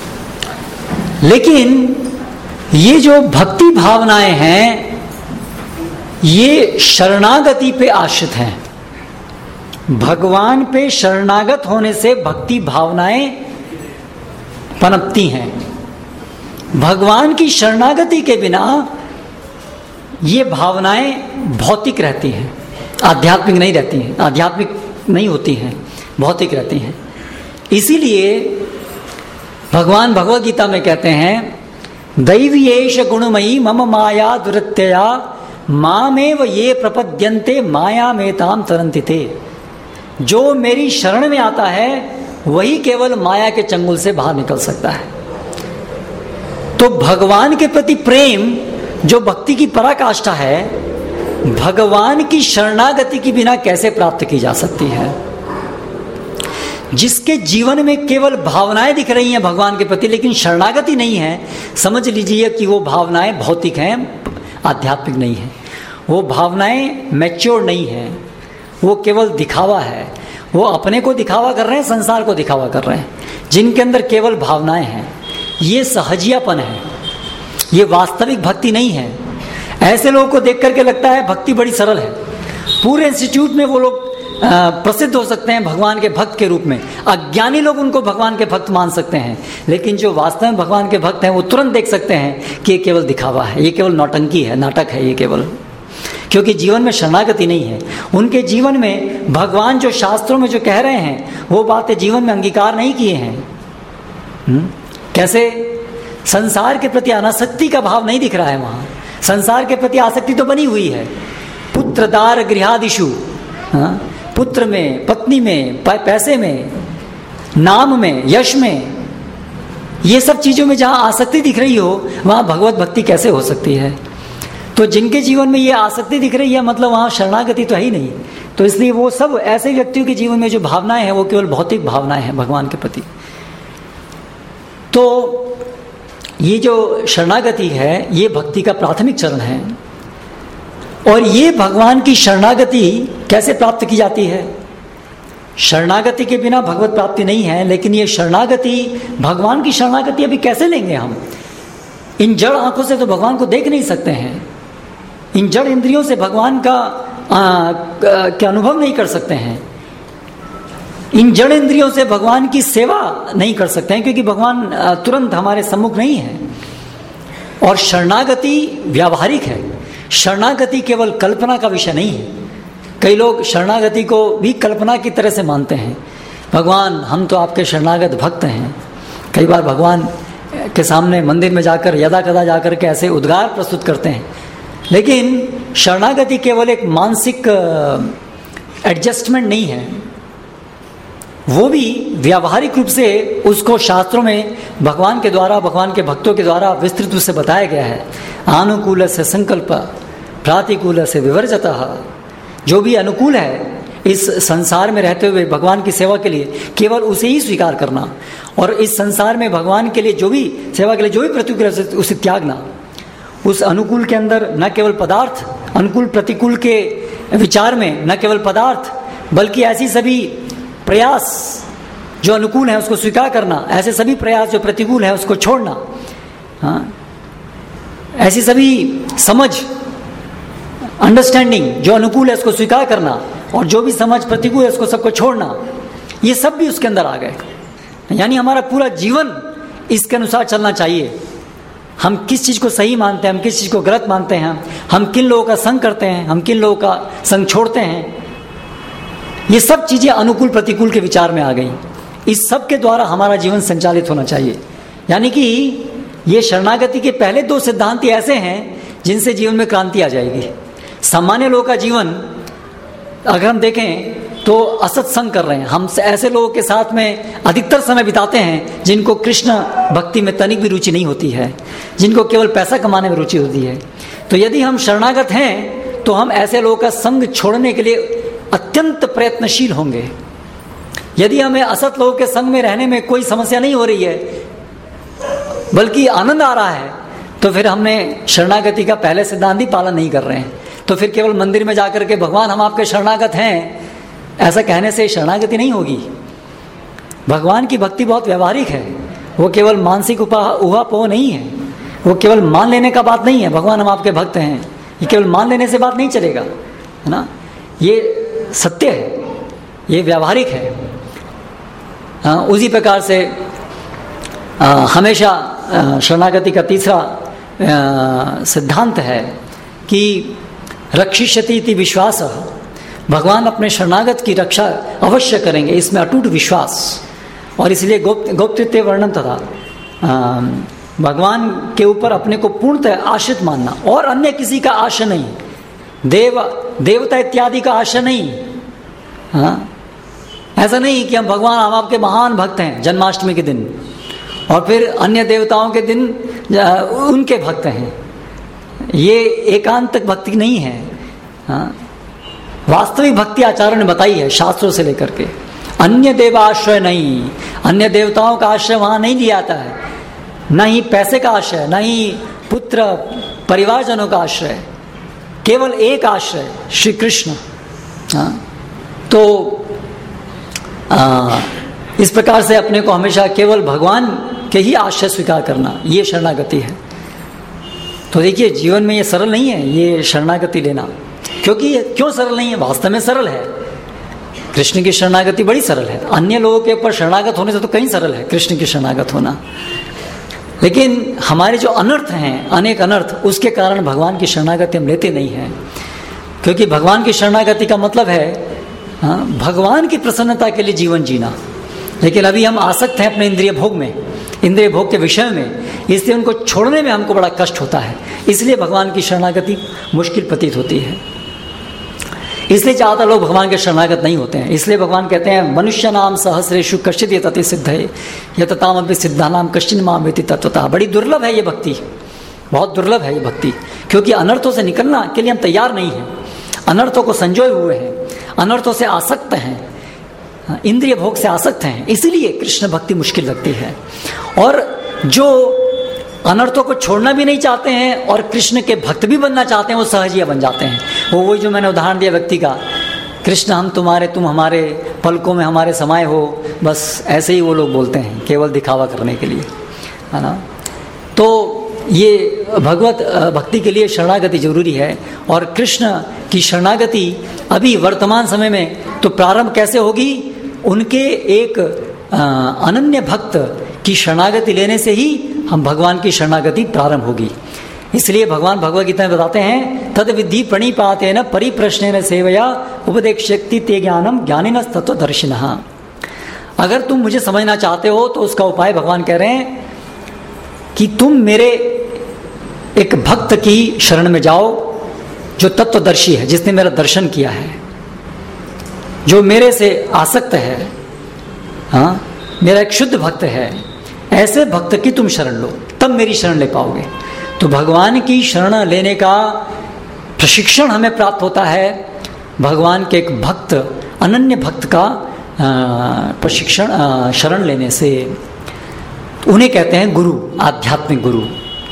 लेकिन ये जो भक्ति भावनाएं हैं, ये शरणागति पे आश्रित हैं। भगवान पे शरणागत होने से भक्ति भावनाएं पनपती हैं। भगवान की शरणागति के बिना ये भावनाएं भौतिक रहती हैं, आध्यात्मिक नहीं रहती हैं, आध्यात्मिक नहीं होती हैं, भौतिक रहती हैं। इसीलिए भगवान भगवद गीता में कहते हैं, दैवीयेष गुणमयी मम माया दुरत्यया मामेव ये प्रपद्यन्ते माया मेताम तरन्ति ते। जो मेरी शरण में आता है वही केवल माया के चंगुल से बाहर निकल सकता है। तो भगवान के प्रति प्रेम जो भक्ति की पराकाष्ठा है, भगवान की शरणागति के बिना कैसे प्राप्त की जा सकती है? जिसके जीवन में केवल भावनाएं दिख रही हैं भगवान के प्रति, लेकिन शरणागति नहीं है, समझ लीजिए कि वो भावनाएं भौतिक हैं, आध्यात्मिक नहीं है। वो भावनाएं मैच्योर नहीं है, वो केवल दिखावा है। वो अपने को दिखावा कर रहे हैं, संसार को दिखावा कर रहे हैं। जिनके अंदर केवल भावनाएं हैं, ये सहजियापन है, ये वास्तविक भक्ति नहीं है। ऐसे लोगों को देख करके लगता है भक्ति बड़ी सरल है। पूरे इंस्टीट्यूट में वो लोग प्रसिद्ध हो सकते हैं भगवान के भक्त के रूप में। अज्ञानी लोग उनको भगवान के भक्त मान सकते हैं, लेकिन जो वास्तव में भगवान के भक्त हैं वो तुरंत देख सकते हैं कि ये केवल दिखावा है, ये केवल नौटंकी है, नाटक है ये केवल, क्योंकि जीवन में शरणागति नहीं है। उनके जीवन में भगवान जो शास्त्रों में जो कह रहे हैं वो बातें जीवन में अंगीकार नहीं किए हैं। हुँ? कैसे? संसार के प्रति अनासक्ति का भाव नहीं दिख रहा है वहाँ। संसार के प्रति आसक्ति तो बनी हुई है, पुत्र दार गृहादिषु, हाँ? पुत्र में, पत्नी में, पैसे में, नाम में, यश में, ये सब चीजों में जहां आसक्ति दिख रही हो वहां भगवत भक्ति कैसे हो सकती है? तो जिनके जीवन में ये आसक्ति दिख रही है मतलब वहां शरणागति तो है ही नहीं। तो इसलिए वो सब ऐसे व्यक्तियों के जीवन में जो भावनाएं हैं वो केवल भौतिक भावनाएं हैं भगवान के प्रति। तो ये जो शरणागति है ये भक्ति का प्राथमिक चरण है। और ये भगवान की शरणागति कैसे प्राप्त की जाती है? शरणागति के बिना भगवत प्राप्ति नहीं है, लेकिन ये शरणागति, भगवान की शरणागति अभी कैसे लेंगे हम? इन जड़ आंखों से तो भगवान को देख नहीं सकते हैं, इन जड़ इंद्रियों से भगवान का आ, के अनुभव नहीं कर सकते हैं, इन जड़ इंद्रियों से भगवान की सेवा नहीं कर सकते हैं, क्योंकि भगवान तुरंत हमारे सम्मुख नहीं है। और शरणागति व्यावहारिक है, शरणागति केवल कल्पना का विषय नहीं है। कई लोग शरणागति को भी कल्पना की तरह से मानते हैं। भगवान हम तो आपके शरणागत भक्त हैं। कई बार भगवान के सामने मंदिर में जाकर यदा कदा जाकर के ऐसे उद्गार प्रस्तुत करते हैं, लेकिन शरणागति केवल एक मानसिक एडजस्टमेंट नहीं है, वो भी व्यावहारिक रूप से उसको शास्त्रों में भगवान के द्वारा, भगवान के भक्तों के द्वारा विस्तृत रूप से बताया गया है। अनुकूल से संकल्प प्रातिकूल से विवर्जतः, जो भी अनुकूल है इस संसार में रहते हुए भगवान की सेवा के लिए केवल उसे ही स्वीकार करना, और इस संसार में भगवान के लिए जो भी सेवा के लिए जो भी प्रतिकूल है उसे त्यागना। उस अनुकूल के अंदर न केवल पदार्थ, अनुकूल प्रतिकूल के विचार में न केवल पदार्थ बल्कि ऐसी सभी प्रयास जो अनुकूल है उसको स्वीकार करना, ऐसे सभी प्रयास जो प्रतिकूल है उसको छोड़ना। हाँ, ऐसी सभी समझ, अंडरस्टैंडिंग जो अनुकूल है उसको स्वीकार करना, और जो भी समझ प्रतिकूल है उसको सबको छोड़ना, ये सब भी उसके अंदर आ गए। यानी हमारा पूरा जीवन इसके अनुसार चलना चाहिए। हम किस चीज़ को सही मानते हैं, हम किस चीज़ को गलत मानते हैं, हम किन लोगों का संग करते हैं, हम किन लोगों का संग छोड़ते हैं, ये सब चीज़ें अनुकूल प्रतिकूल के विचार में आ गई। इस सब के द्वारा हमारा जीवन संचालित होना चाहिए। यानी कि ये शरणागति के पहले दो सिद्धांत ऐसे हैं जिनसे जीवन में क्रांति आ जाएगी। सामान्य लोगों का जीवन अगर हम देखें तो असत्संग कर रहे हैं, हम ऐसे लोगों के साथ में अधिकतर समय बिताते हैं जिनको कृष्ण भक्ति में तनिक भी रुचि नहीं होती है, जिनको केवल पैसा कमाने में रुचि होती है। तो यदि हम शरणागत हैं तो हम ऐसे लोगों का संग छोड़ने के लिए अत्यंत प्रयत्नशील होंगे। यदि हमें असत लोगों के संग में रहने में कोई समस्या नहीं हो रही है बल्कि आनंद आ रहा है, तो फिर हमने शरणागति का पहले सिद्धांत ही पालन नहीं कर रहे हैं। तो फिर केवल मंदिर में जाकर के भगवान हम आपके शरणागत हैं ऐसा कहने से शरणागति नहीं होगी। भगवान की भक्ति बहुत व्यवहारिक है, वो केवल मानसिक उहापोह नहीं है, वो केवल मान लेने का बात नहीं है। भगवान हम आपके भक्त हैं ये केवल मान लेने से बात नहीं चलेगा, है ना। ये सत्य है, ये व्यवहारिक है। आ, उसी प्रकार से आ, हमेशा शरणागति का तीसरा सिद्धांत है कि रक्षिष्यति इति विश्वास, भगवान अपने शरणागत की रक्षा अवश्य करेंगे, इसमें अटूट विश्वास। और इसलिए गोप्त गोप्तृत्व वर्णन तथा भगवान के ऊपर अपने को पूर्णतः आश्रित मानना और अन्य किसी का आश्रय नहीं, देव देवता इत्यादि का आश्रय नहीं। हाँ, ऐसा नहीं कि हम भगवान हम आपके महान भक्त हैं जन्माष्टमी के दिन और फिर अन्य देवताओं के दिन उनके भक्त हैं, ये एकांतक भक्ति नहीं है। हाँ, वास्तविक भक्ति आचार्यों ने बताई है शास्त्रों से लेकर के। अन्य देवाश्रय नहीं, अन्य देवताओं का आश्रय वहां नहीं लिया जाता है, न ही पैसे का आश्रय, न ही पुत्र परिवारजनों का आश्रय, केवल एक आश्रय श्री कृष्ण। हाँ, तो आ, इस प्रकार से अपने को हमेशा केवल भगवान के ही आश्रय स्वीकार करना, ये शरणागति है। तो देखिए जीवन में ये सरल नहीं है ये शरणागति लेना, क्योंकि ये क्यों सरल नहीं है, वास्तव में सरल है। कृष्ण की शरणागति बड़ी सरल है, अन्य लोगों के ऊपर शरणागत होने से तो कहीं सरल है कृष्ण की शरणागत होना। लेकिन हमारे जो अनर्थ हैं, अनेक अनर्थ, उसके कारण भगवान की शरणागति हम लेते नहीं हैं। क्योंकि भगवान की शरणागति का मतलब है हाँ, भगवान की प्रसन्नता के लिए जीवन जीना। लेकिन अभी हम आसक्त हैं अपने इंद्रिय भोग में, इंद्रिय भोग के विषय में, इसलिए उनको छोड़ने में हमको बड़ा कष्ट होता है। इसलिए भगवान की शरणागति मुश्किल प्रतीत होती है। इसलिए ज़्यादा लोग भगवान के शरणागत नहीं होते हैं। इसलिए भगवान कहते हैं मनुष्य नाम सहस्रेषु कश्चित् यतते सिद्धये यततामपि सिद्धानाम कश्चिन् मां वेति तत्वतः। बड़ी दुर्लभ है ये भक्ति, बहुत दुर्लभ है ये भक्ति, क्योंकि अनर्थों से निकलना के लिए हम तैयार नहीं हैं, अनर्थों को संजोए हुए हैं, अनर्थों से आसक्त हैं, इंद्रिय भोग से आसक्त हैं, इसीलिए कृष्ण भक्ति मुश्किल लगती है। और जो अनर्थों को छोड़ना भी नहीं चाहते हैं और कृष्ण के भक्त भी बनना चाहते हैं, वो सहजिया बन जाते हैं। वो वही जो मैंने उदाहरण दिया व्यक्ति का, कृष्ण हम तुम्हारे, तुम हमारे, पलकों में हमारे समाये हो, बस ऐसे ही वो लोग बोलते हैं केवल दिखावा करने के लिए, है ना। तो ये भगवत भक्ति के लिए शरणागति जरूरी है। और कृष्ण की शरणागति अभी वर्तमान समय में तो प्रारंभ कैसे होगी, उनके एक अनन्य भक्त की शरणागति लेने से ही हम भगवान की शरणागति प्रारंभ होगी। इसलिए भगवान भगवद गीता में बताते हैं तद विद्धि प्रणिपातेन परिप्रश्नेन सेवया उपदेक्ष्यति ते ज्ञानम ज्ञानिनः तत्त्वदर्शिनः। अगर तुम मुझे समझना चाहते हो तो उसका उपाय भगवान कह रहे हैं कि तुम मेरे एक भक्त की शरण में जाओ जो तत्वदर्शी है, जिसने मेरा दर्शन किया है, जो मेरे से आसक्त है, हाँ, मेरा एक शुद्ध भक्त है। ऐसे भक्त की तुम शरण लो, तब मेरी शरण ले पाओगे। तो भगवान की शरण लेने का प्रशिक्षण हमें प्राप्त होता है भगवान के एक भक्त, अनन्य भक्त का प्रशिक्षण शरण लेने से। उन्हें कहते हैं गुरु, आध्यात्मिक गुरु।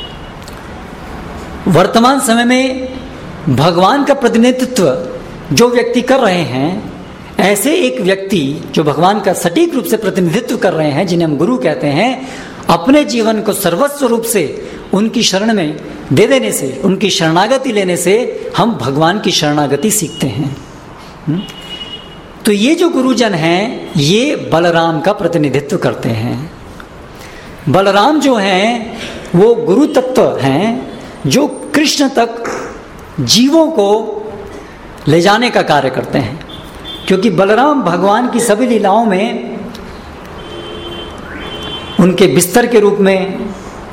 वर्तमान समय में भगवान का प्रतिनिधित्व जो व्यक्ति कर रहे हैं, ऐसे एक व्यक्ति जो भगवान का सटीक रूप से प्रतिनिधित्व कर रहे हैं, जिन्हें हम गुरु कहते हैं, अपने जीवन को सर्वस्व रूप से उनकी शरण में दे देने से, उनकी शरणागति लेने से हम भगवान की शरणागति सीखते हैं। तो ये जो गुरुजन हैं, ये बलराम का प्रतिनिधित्व करते हैं। बलराम जो हैं वो गुरु तत्व हैं जो कृष्ण तक जीवों को ले जाने का कार्य करते हैं। क्योंकि बलराम भगवान की सभी लीलाओं में उनके बिस्तर के रूप में,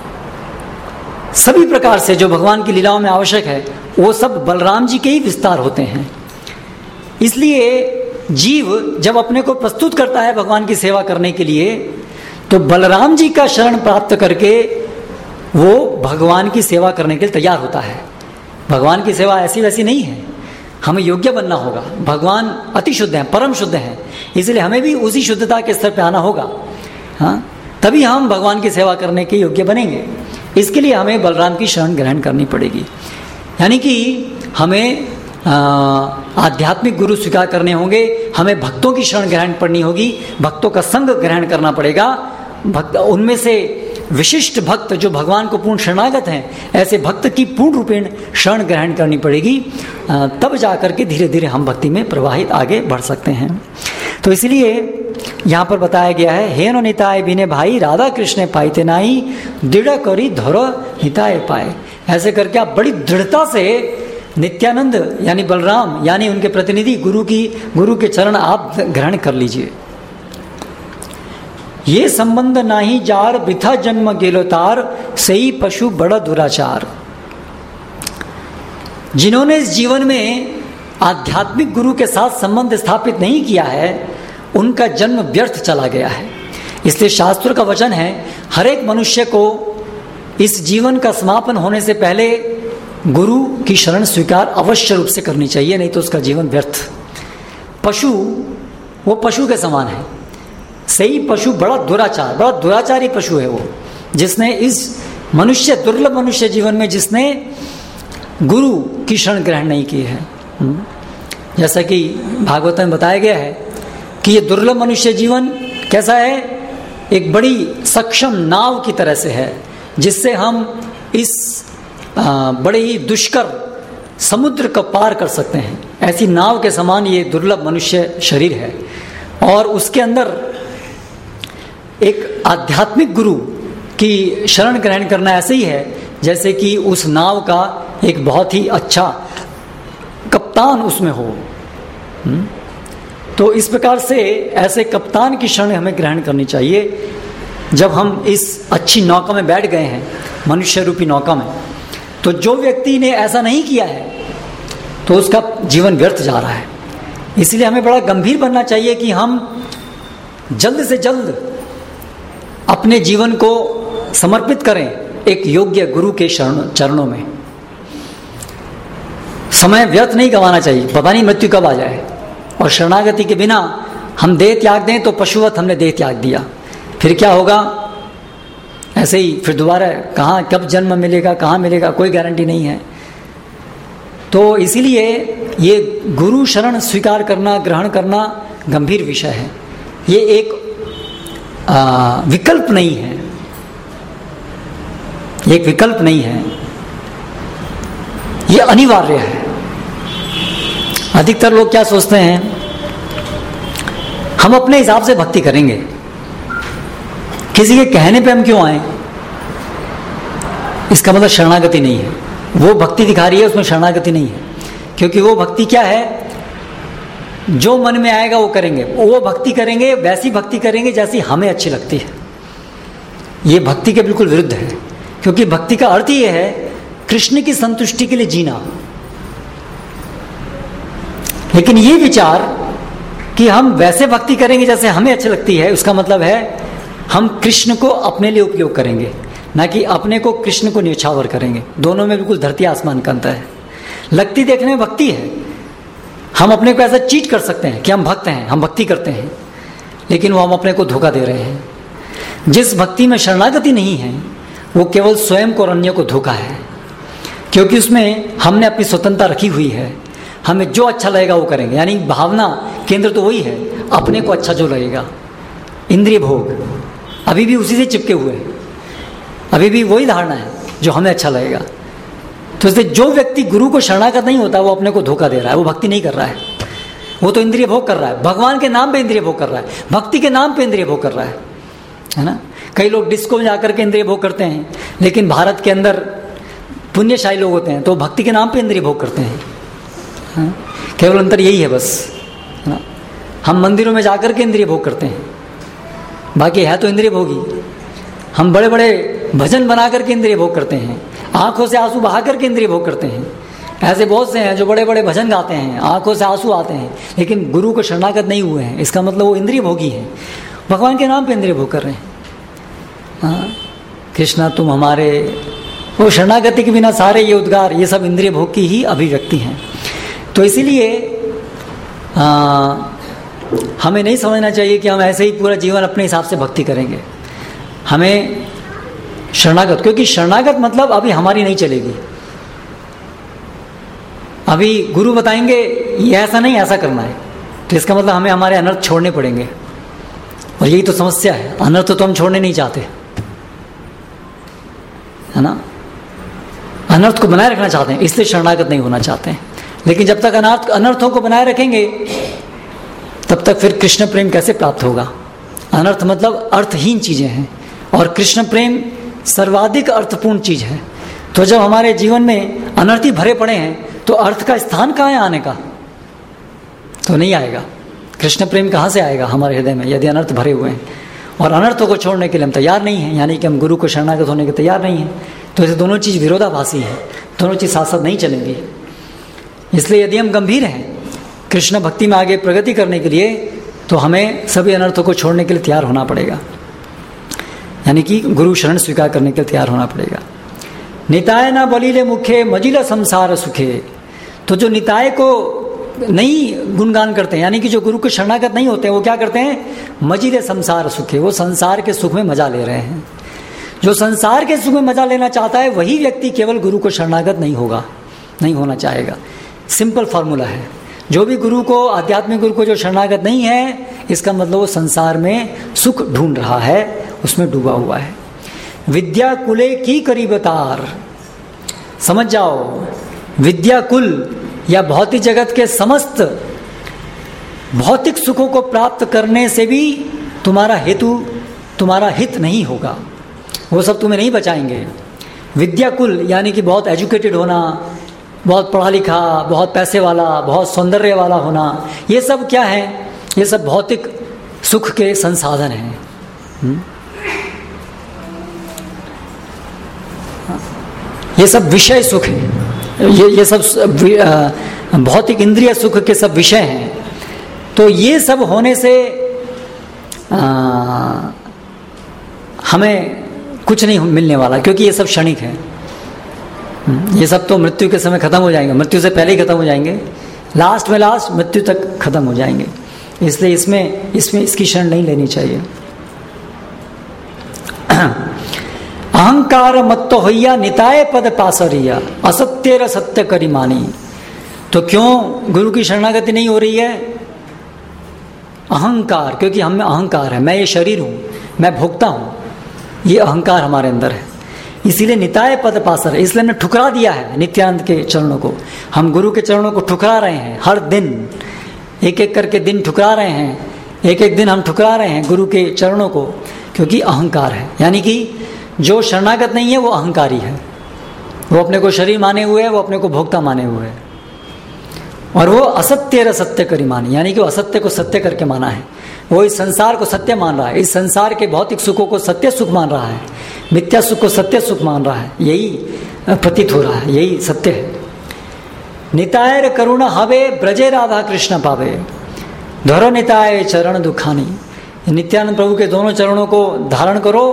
सभी प्रकार से जो भगवान की लीलाओं में आवश्यक है, वो सब बलराम जी के ही विस्तार होते हैं। इसलिए जीव जब अपने को प्रस्तुत करता है भगवान की सेवा करने के लिए, तो बलराम जी का शरण प्राप्त करके वो भगवान की सेवा करने के लिए तैयार होता है। भगवान की सेवा ऐसी वैसी नहीं है, हमें योग्य बनना होगा। भगवान अति शुद्ध हैं, परम शुद्ध हैं, इसलिए हमें भी उसी शुद्धता के स्तर पर आना होगा। हाँ, तभी हम भगवान की सेवा करने के योग्य बनेंगे। इसके लिए हमें बलराम की शरण ग्रहण करनी पड़ेगी। यानी कि हमें आध्यात्मिक गुरु स्वीकार करने होंगे, हमें भक्तों की शरण ग्रहण करनी होगी, भक्तों का संग ग्रहण करना पड़ेगा। भक्त उनमें से विशिष्ट भक्त जो भगवान को पूर्ण शरणागत हैं, ऐसे भक्त की पूर्ण रूपेण शरण ग्रहण करनी पड़ेगी। तब जाकर के धीरे धीरे हम भक्ति में प्रवाहित आगे बढ़ सकते हैं। तो इसलिए यहाँ पर बताया गया है, हेनो निताय बिने भाई राधा कृष्ण पाइते नाई दृढ़ करी धरो निताय पाए। ऐसे करके आप बड़ी दृढ़ता से नित्यानंद यानी बलराम यानी उनके प्रतिनिधि गुरु की गुरु के चरण आप ग्रहण कर लीजिए। ये संबंध नाही जार बिथा जन्म गेलो तार सही पशु बड़ा दुराचार। जिन्होंने इस जीवन में आध्यात्मिक गुरु के साथ संबंध स्थापित नहीं किया है उनका जन्म व्यर्थ चला गया है। इसलिए शास्त्र का वचन है, हर एक मनुष्य को इस जीवन का समापन होने से पहले गुरु की शरण स्वीकार अवश्य रूप से करनी चाहिए, नहीं तो उसका जीवन व्यर्थ। पशु वो पशु के समान है, सही पशु बड़ा दुराचार, बड़ा दुराचारी पशु है वो, जिसने इस मनुष्य दुर्लभ मनुष्य जीवन में जिसने गुरु की शरण ग्रहण नहीं की है। जैसा कि भागवत में बताया गया है कि ये दुर्लभ मनुष्य जीवन कैसा है, एक बड़ी सक्षम नाव की तरह से है, जिससे हम इस आ, बड़े ही दुष्कर समुद्र को पार कर सकते हैं। ऐसी नाव के समान ये दुर्लभ मनुष्य शरीर है, और उसके अंदर एक आध्यात्मिक गुरु की शरण ग्रहण करना ऐसे ही है जैसे कि उस नाव का एक बहुत ही अच्छा कप्तान उसमें हो। तो इस प्रकार से ऐसे कप्तान की शरण हमें ग्रहण करनी चाहिए। जब हम इस अच्छी नौका में बैठ गए हैं, मनुष्य रूपी नौका में, तो जो व्यक्ति ने ऐसा नहीं किया है तो उसका जीवन व्यर्थ जा रहा है। इसलिए हमें बड़ा गंभीर बनना चाहिए कि हम जल्द से जल्द अपने जीवन को समर्पित करें एक योग्य गुरु के शरण चरणों में। समय व्यर्थ नहीं गंवाना चाहिए, पता नहीं मृत्यु कब आ जाए। और शरणागति के बिना हम देह त्याग दें तो पशुवत हमने देह त्याग दिया, फिर क्या होगा? ऐसे ही फिर दोबारा कहाँ कब जन्म मिलेगा, कहाँ मिलेगा, कोई गारंटी नहीं है। तो इसीलिए ये गुरु शरण स्वीकार करना, ग्रहण करना गंभीर विषय है। ये एक आ, विकल्प नहीं है, ये एक विकल्प नहीं है, ये अनिवार्य है। अधिकतर लोग क्या सोचते हैं, हम अपने हिसाब से भक्ति करेंगे, किसी के कहने पे हम क्यों आए। इसका मतलब शरणागति नहीं है। वो भक्ति दिखा रही है, उसमें शरणागति नहीं है, क्योंकि वो भक्ति क्या है, जो मन में आएगा वो करेंगे। वो भक्ति करेंगे, वैसी भक्ति करेंगे जैसी हमें अच्छी लगती है। ये भक्ति के बिल्कुल विरुद्ध है, क्योंकि भक्ति का अर्थ ये है कृष्ण की संतुष्टि के लिए जीना। लेकिन ये विचार कि हम वैसे भक्ति करेंगे जैसे हमें अच्छी लगती है, उसका मतलब है हम कृष्ण को अपने लिए उपयोग करेंगे, ना कि अपने को कृष्ण को न्यौछावर करेंगे। दोनों में बिल्कुल धरती आसमान का अंतर है। लगती देखने में भक्ति है, हम अपने को ऐसा चीट कर सकते हैं कि हम भक्त हैं, हम भक्ति करते हैं, लेकिन वो हम अपने को धोखा दे रहे हैं। जिस भक्ति में शरणागति नहीं है वो केवल स्वयं को और अन्य को धोखा है, क्योंकि उसमें हमने अपनी स्वतंत्रता रखी हुई है। हमें जो अच्छा लगेगा वो करेंगे, यानी भावना केंद्र तो वही है, अपने को अच्छा जो लगेगा। इंद्रिय भोग अभी भी उसी से चिपके हुए हैं, अभी भी वही धारणा है जो हमें अच्छा लगेगा। तो इसलिए जो व्यक्ति गुरु को शरणागत नहीं होता वो अपने को धोखा दे रहा है, वो भक्ति नहीं कर रहा है, वो तो इंद्रिय भोग कर रहा है। भगवान के नाम पे इंद्रिय भोग कर रहा है, भक्ति के नाम पे इंद्रिय भोग कर रहा है, है ना। कई लोग डिस्को में जाकर के इंद्रिय भोग करते हैं, लेकिन भारत के अंदर पुण्यशाली लोग होते हैं तो भक्ति के नाम पे इंद्रिय भोग करते हैं। हाँ? केवल अंतर यही है बस, है ना। हम मंदिरों में जाकर के इंद्रिय भोग करते हैं, बाकी है तो इंद्रिय भोगी। हम बड़े बड़े भजन बना करके इंद्रिय भोग करते हैं, आंखों से आंसू बहा करके इंद्रिय भोग करते हैं। ऐसे बहुत से हैं जो बड़े बड़े भजन गाते हैं, आंखों से आंसू आते हैं, लेकिन गुरु को शरणागत नहीं हुए हैं। इसका मतलब वो इंद्रिय भोगी हैं, भगवान के नाम पे इंद्रिय भोग कर रहे हैं। हाँ, कृष्णा तुम हमारे, वो शरणागति के बिना सारे ये उद्गार, ये सब इंद्रिय भोग की ही अभिव्यक्ति हैं। तो इसीलिए हमें नहीं समझना चाहिए कि हम ऐसे ही पूरा जीवन अपने हिसाब से भक्ति करेंगे। हमें शरणागत, क्योंकि शरणागत मतलब अभी हमारी नहीं चलेगी। अभी गुरु बताएंगे ये ऐसा नहीं ऐसा करना है, तो इसका मतलब हमें हमारे अनर्थ छोड़ने पड़ेंगे। और यही तो समस्या है, अनर्थ तो हम छोड़ने नहीं चाहते, है ना। अनर्थ को बनाए रखना चाहते हैं, इसलिए शरणागत नहीं होना चाहते हैं। लेकिन जब तक अनर्थ अनर्थों को बनाए रखेंगे तब तक फिर कृष्ण प्रेम कैसे प्राप्त होगा, अनर्थ मतलब अर्थहीन चीज़ें हैं, और कृष्ण प्रेम सर्वाधिक अर्थपूर्ण चीज़ है। तो जब हमारे जीवन में अनर्थ ही भरे पड़े हैं तो अर्थ का स्थान कहाँ है आने का? तो नहीं आएगा। कृष्ण प्रेम कहाँ से आएगा हमारे हृदय में यदि अनर्थ भरे हुए हैं? और अनर्थों को छोड़ने के लिए हम तैयार नहीं हैं, यानी कि हम गुरु को शरणागत होने के तैयार नहीं हैं। तो ऐसे दोनों चीज़ विरोधाभासी हैं, दोनों चीज़ साथ साथ नहीं चलेंगी। इसलिए यदि हम गंभीर हैं कृष्ण भक्ति में आगे प्रगति करने के लिए, तो हमें सभी अनर्थों को छोड़ने के लिए तैयार होना पड़ेगा, यानी कि गुरु शरण स्वीकार करने के लिए तैयार होना पड़ेगा। निताय ना बलिले मुखे मजिला संसार सुखे। तो जो निताय को नहीं गुणगान करते हैं, यानी कि जो गुरु के शरणागत नहीं होते हैं, वो क्या करते हैं? मजिले संसार सुखे, वो संसार के सुख में मजा ले रहे हैं। जो संसार के सुख में मजा लेना चाहता है वही व्यक्ति केवल गुरु को शरणागत नहीं होगा, नहीं होना चाहेगा। सिंपल फॉर्मूला है। जो भी गुरु को, आध्यात्मिक गुरु को जो शरणागत नहीं है, इसका मतलब वो संसार में सुख ढूंढ रहा है, उसमें डूबा हुआ है। विद्या कुले की करीबतार, समझ जाओ, विद्या कुल या भौतिक जगत के समस्त भौतिक सुखों को प्राप्त करने से भी तुम्हारा हेतु, तुम्हारा हित नहीं होगा, वो सब तुम्हें नहीं बचाएंगे। विद्या कुल यानी कि बहुत एजुकेटेड होना, बहुत पढ़ा लिखा, बहुत पैसे वाला, बहुत सौंदर्य वाला होना, ये सब क्या है? ये सब भौतिक सुख के संसाधन हैं। हुँ? ये सब विषय सुख है, ये ये सब भौतिक इंद्रिय सुख के सब विषय हैं। तो ये सब होने से आ, हमें कुछ नहीं मिलने वाला, क्योंकि ये सब क्षणिक है। ये सब तो मृत्यु के समय खत्म हो जाएंगे, मृत्यु से पहले ही खत्म हो जाएंगे, लास्ट में लास्ट मृत्यु तक खत्म हो जाएंगे। इसलिए इसमें इसमें इसकी शरण नहीं लेनी चाहिए। अहंकार मत्तो होइया निताय पद पासरिया असत्य सत्य करी मानी। तो क्यों गुरु की शरणागति नहीं हो रही है? अहंकार, क्योंकि हम में अहंकार है, मैं ये शरीर हूँ, मैं भोगता हूँ, ये अहंकार हमारे अंदर है। इसीलिए निताय पद पासर, इसलिए हमने ठुकरा दिया है नित्यानंद के चरणों को। हम गुरु के चरणों को ठुकरा रहे हैं, हर दिन एक एक करके दिन ठुकरा रहे हैं, एक एक दिन हम ठुकरा रहे हैं गुरु के चरणों को, क्योंकि अहंकार है। यानी कि जो शरणागत नहीं है वो अहंकारी है, वो अपने को शरीर माने हुए है, वो अपने को भोक्ता माने हुए है, और वो असत्य सत्य करी मानी, यानी कि वो असत्य को सत्य करके माना है। वो इस संसार को सत्य मान रहा है, इस संसार के भौतिक सुखों को सत्य सुख मान रहा है, मिथ्या सुख को सत्य सुख मान रहा है। यही प्रतीत हो रहा है, यही सत्य है। नितायर करुणा हवे ब्रजे राधा कृष्ण पावे धरो निताय चरण दुखानी। नित्यानंद प्रभु के दोनों चरणों को धारण करो,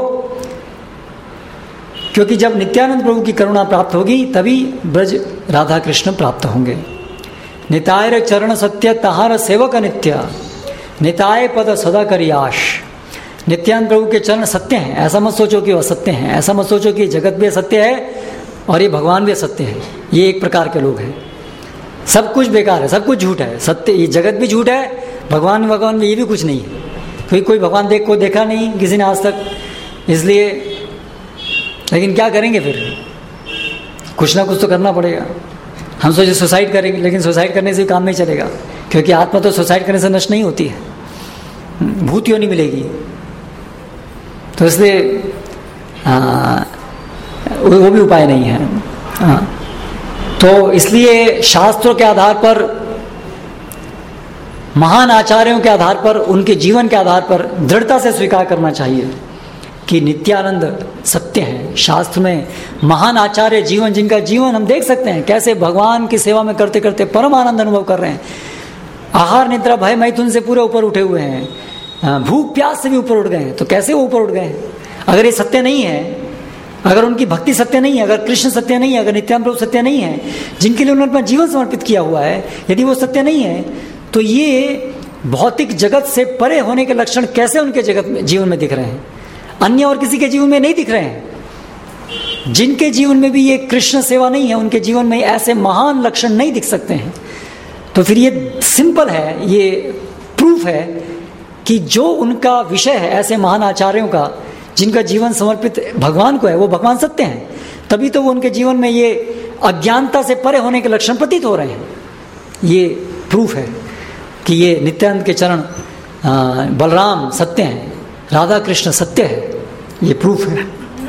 क्योंकि जब नित्यानंद प्रभु की करुणा प्राप्त होगी तभी ब्रज राधा कृष्ण प्राप्त होंगे। नितायर चरण सत्य तहार सेवक नित्य निताय पद सदा करी आश। नित्यानंद प्रभु के चरण सत्य हैं, ऐसा मत सोचो कि वह असत्य हैं, ऐसा मत सोचो कि जगत भी असत्य है और ये भगवान भी असत्य है। ये एक प्रकार के लोग हैं, सब कुछ बेकार है, सब कुछ झूठ है, सत्य ये जगत भी झूठ है, भगवान भगवान में ये भी कुछ नहीं है, क्योंकि कोई भगवान देख को देखा नहीं किसी ने आज तक। इसलिए लेकिन क्या करेंगे फिर, कुछ ना कुछ तो करना पड़ेगा। हम सोचे सुसाइड करेंगे, लेकिन सुसाइड करने से काम नहीं चलेगा, क्योंकि आत्मा तो सुसाइड करने से नष्ट नहीं होती है, भूत योनि मिलेगी। तो इसलिए वो भी उपाय नहीं है। आ, तो इसलिए शास्त्रों के आधार पर, महान आचार्यों के आधार पर, उनके जीवन के आधार पर दृढ़ता से स्वीकार करना चाहिए कि नित्यानंद सत्य है। शास्त्र में महान आचार्य जीवन, जिनका जीवन हम देख सकते हैं कैसे भगवान की सेवा में करते करते परम आनंद अनुभव कर रहे हैं, आहार निद्रा भय मैथुन से पूरे ऊपर उठे हुए हैं, भूख प्यास से भी ऊपर उठ गए हैं। तो कैसे वो ऊपर उठ गए? अगर ये सत्य नहीं है, अगर उनकी भक्ति सत्य नहीं है, अगर कृष्ण सत्य नहीं है, अगर नित्यानंद प्रभु सत्य नहीं है, जिनके लिए उन्होंने अपना जीवन समर्पित किया हुआ है, यदि वो सत्य नहीं है, तो ये भौतिक जगत से परे होने के लक्षण कैसे उनके जगत में, जीवन में दिख रहे हैं? अन्य और किसी के जीवन में नहीं दिख रहे हैं। जिनके जीवन में भी ये कृष्ण सेवा नहीं है, उनके जीवन में ऐसे महान लक्षण नहीं दिख सकते हैं। तो फिर ये सिंपल है, ये प्रूफ है कि जो उनका विषय है ऐसे महान आचार्यों का, जिनका जीवन समर्पित भगवान को है, वो भगवान सत्य हैं। तभी तो वो उनके जीवन में ये अज्ञानता से परे होने के लक्षण प्रतीत हो रहे हैं। ये प्रूफ है कि ये नित्यानंद के चरण, बलराम सत्य हैं, राधा कृष्ण सत्य है, ये प्रूफ है।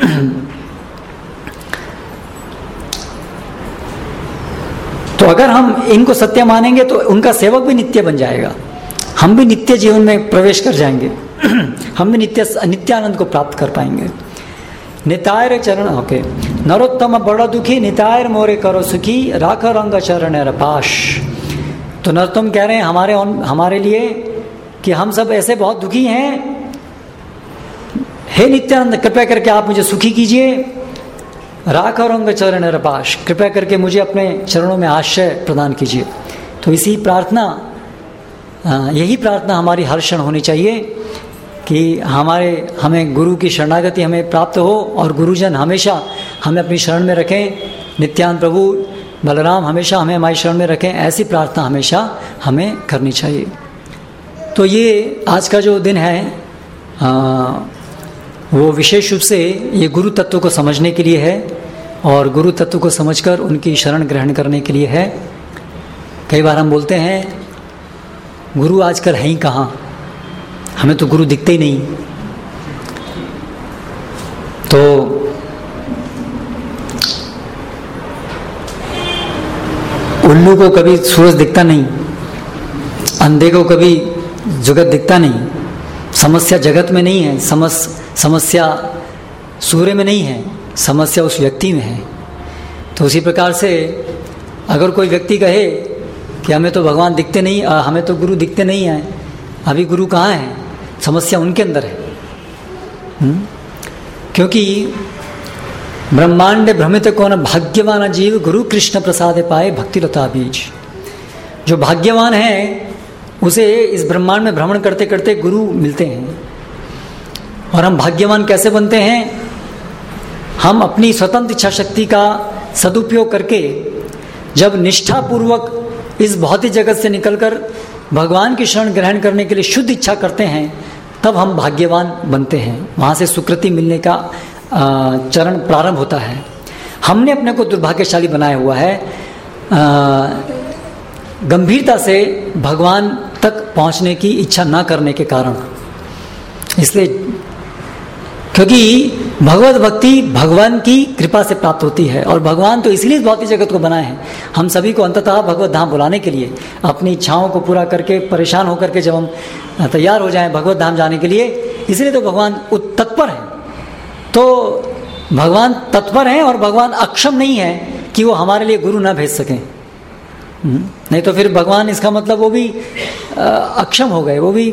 तो अगर हम इनको सत्य मानेंगे तो उनका सेवक भी नित्य बन जाएगा, हम भी नित्य जीवन में प्रवेश कर जाएंगे, हम भी नित्य नित्यानंद को प्राप्त कर पाएंगे। नितायर चरण, ओके, नरोत्तम बड़ा दुखी, नितायर मोरे करो सुखी, राख रंग चरण रपाश। तो नरोत्तम कह रहे हैं हमारे हमारे लिए कि हम सब ऐसे बहुत दुखी हैं, हे नित्यानंद कृपया करके आप मुझे सुखी कीजिए। राख रंग चरण रपाश, कृपया करके मुझे अपने चरणों में आश्रय प्रदान कीजिए। तो इसी प्रार्थना, यही प्रार्थना हमारी हर क्षण होनी चाहिए कि हमारे हमें गुरु की शरणागति हमें प्राप्त हो और गुरुजन हमेशा हमें अपनी शरण में रखें, नित्यानंद प्रभु बलराम हमेशा हमें हमारी शरण में रखें, ऐसी प्रार्थना हमेशा हमें करनी चाहिए। तो ये आज का जो दिन है आ, वो विशेष रूप से ये गुरु तत्व को समझने के लिए है और गुरु तत्व को समझकर उनकी शरण ग्रहण करने के लिए है। कई बार हम बोलते हैं गुरु आजकल है ही कहाँ, हमें तो गुरु दिखते ही नहीं। तो उल्लू को कभी सूरज दिखता नहीं, अंधे को कभी जगत दिखता नहीं। समस्या जगत में नहीं है, समस समस्या सूर्य में नहीं है, समस्या उस व्यक्ति में है। तो उसी प्रकार से अगर कोई व्यक्ति कहे कि हमें तो भगवान दिखते नहीं, हमें तो गुरु दिखते नहीं हैं, अभी गुरु कहाँ है, समस्या उनके अंदर है। हुँ? क्योंकि ब्रह्मांड भ्रमित कौन भाग्यवान जीव, गुरु कृष्ण प्रसाद पाए भक्ति लता बीज। जो भाग्यवान है उसे इस ब्रह्मांड में भ्रमण करते करते गुरु मिलते हैं। और हम भाग्यवान कैसे बनते हैं? हम अपनी स्वतंत्र इच्छा शक्ति का सदुपयोग करके जब निष्ठापूर्वक इस भौतिक जगत से निकलकर भगवान की शरण ग्रहण करने के लिए शुद्ध इच्छा करते हैं, तब हम भाग्यवान बनते हैं। वहाँ से सुकृति मिलने का चरण प्रारंभ होता है। हमने अपने को दुर्भाग्यशाली बनाया हुआ है गंभीरता से भगवान तक पहुँचने की इच्छा ना करने के कारण। इसलिए क्योंकि भगवत भक्ति भगवान की कृपा से प्राप्त होती है और भगवान तो इसलिए इस भौतिक जगत को बनाए हैं हम सभी को अंततः भगवत धाम बुलाने के लिए। अपनी इच्छाओं को पूरा करके परेशान होकर के जब हम तैयार हो जाएं भगवत धाम जाने के लिए, इसलिए तो भगवान तत्पर हैं। तो भगवान तत्पर हैं और भगवान अक्षम नहीं है कि वो हमारे लिए गुरु ना भेज सकें। नहीं तो फिर भगवान, इसका मतलब वो भी अक्षम हो गए, वो भी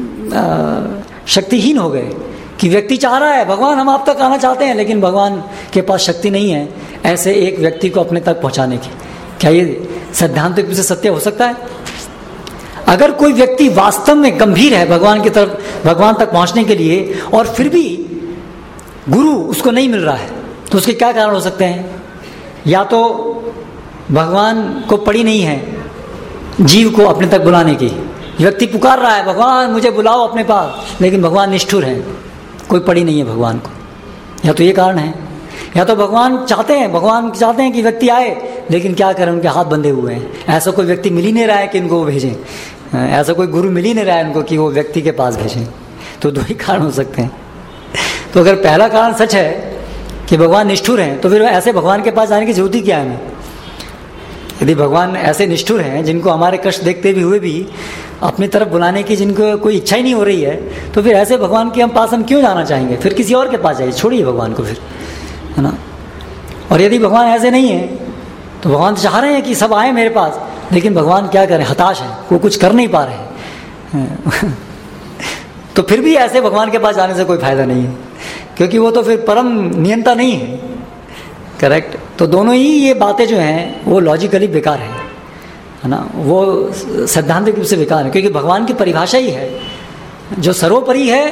शक्तिहीन हो गए कि व्यक्ति चाह रहा है भगवान हम आप तक आना चाहते हैं, लेकिन भगवान के पास शक्ति नहीं है ऐसे एक व्यक्ति को अपने तक पहुंचाने की। क्या ये सैद्धांतिक रूप से सत्य हो सकता है? अगर कोई व्यक्ति वास्तव में गंभीर है भगवान की तरफ, भगवान तक पहुंचने के लिए, और फिर भी गुरु उसको नहीं मिल रहा है, तो उसके क्या कारण हो सकते हैं? या तो भगवान को पड़ी नहीं है जीव को अपने तक बुलाने की। व्यक्ति पुकार रहा है भगवान मुझे बुलाओ अपने पास, लेकिन भगवान निष्ठुर है, कोई पड़ी नहीं है भगवान को। या तो ये कारण है, या तो भगवान चाहते हैं भगवान चाहते हैं कि व्यक्ति आए, लेकिन क्या करें उनके हाथ बंधे हुए हैं। ऐसा कोई व्यक्ति मिल ही नहीं रहा है कि इनको वो भेजें, ऐसा कोई गुरु मिल ही नहीं रहा है उनको कि वो व्यक्ति के पास भेजें। तो दो ही कारण हो सकते हैं। तो अगर पहला कारण सच है कि भगवान निष्ठुर हैं, तो फिर ऐसे भगवान के पास जाने की जरूरत ही क्या है हमें? यदि भगवान ऐसे निष्ठुर हैं जिनको हमारे कष्ट देखते भी हुए भी अपनी तरफ बुलाने की जिनको कोई इच्छा ही नहीं हो रही है, तो फिर ऐसे भगवान के हम पास हम क्यों जाना चाहेंगे? फिर किसी और के पास जाइए, छोड़िए भगवान को फिर, है ना। और यदि भगवान ऐसे नहीं है तो भगवान चाह रहे हैं कि सब आए मेरे पास, लेकिन भगवान क्या करें, हताश है, वो कुछ कर नहीं पा रहे हैं। तो फिर भी ऐसे भगवान के पास जाने से कोई फायदा नहीं है, क्योंकि वो तो फिर परम नियंता नहीं है। करेक्ट। तो दोनों ही ये बातें जो हैं वो लॉजिकली बेकार है, है ना, वो सैद्धांतिक रूप से बेकार है, क्योंकि भगवान की परिभाषा ही है जो सर्वोपरि है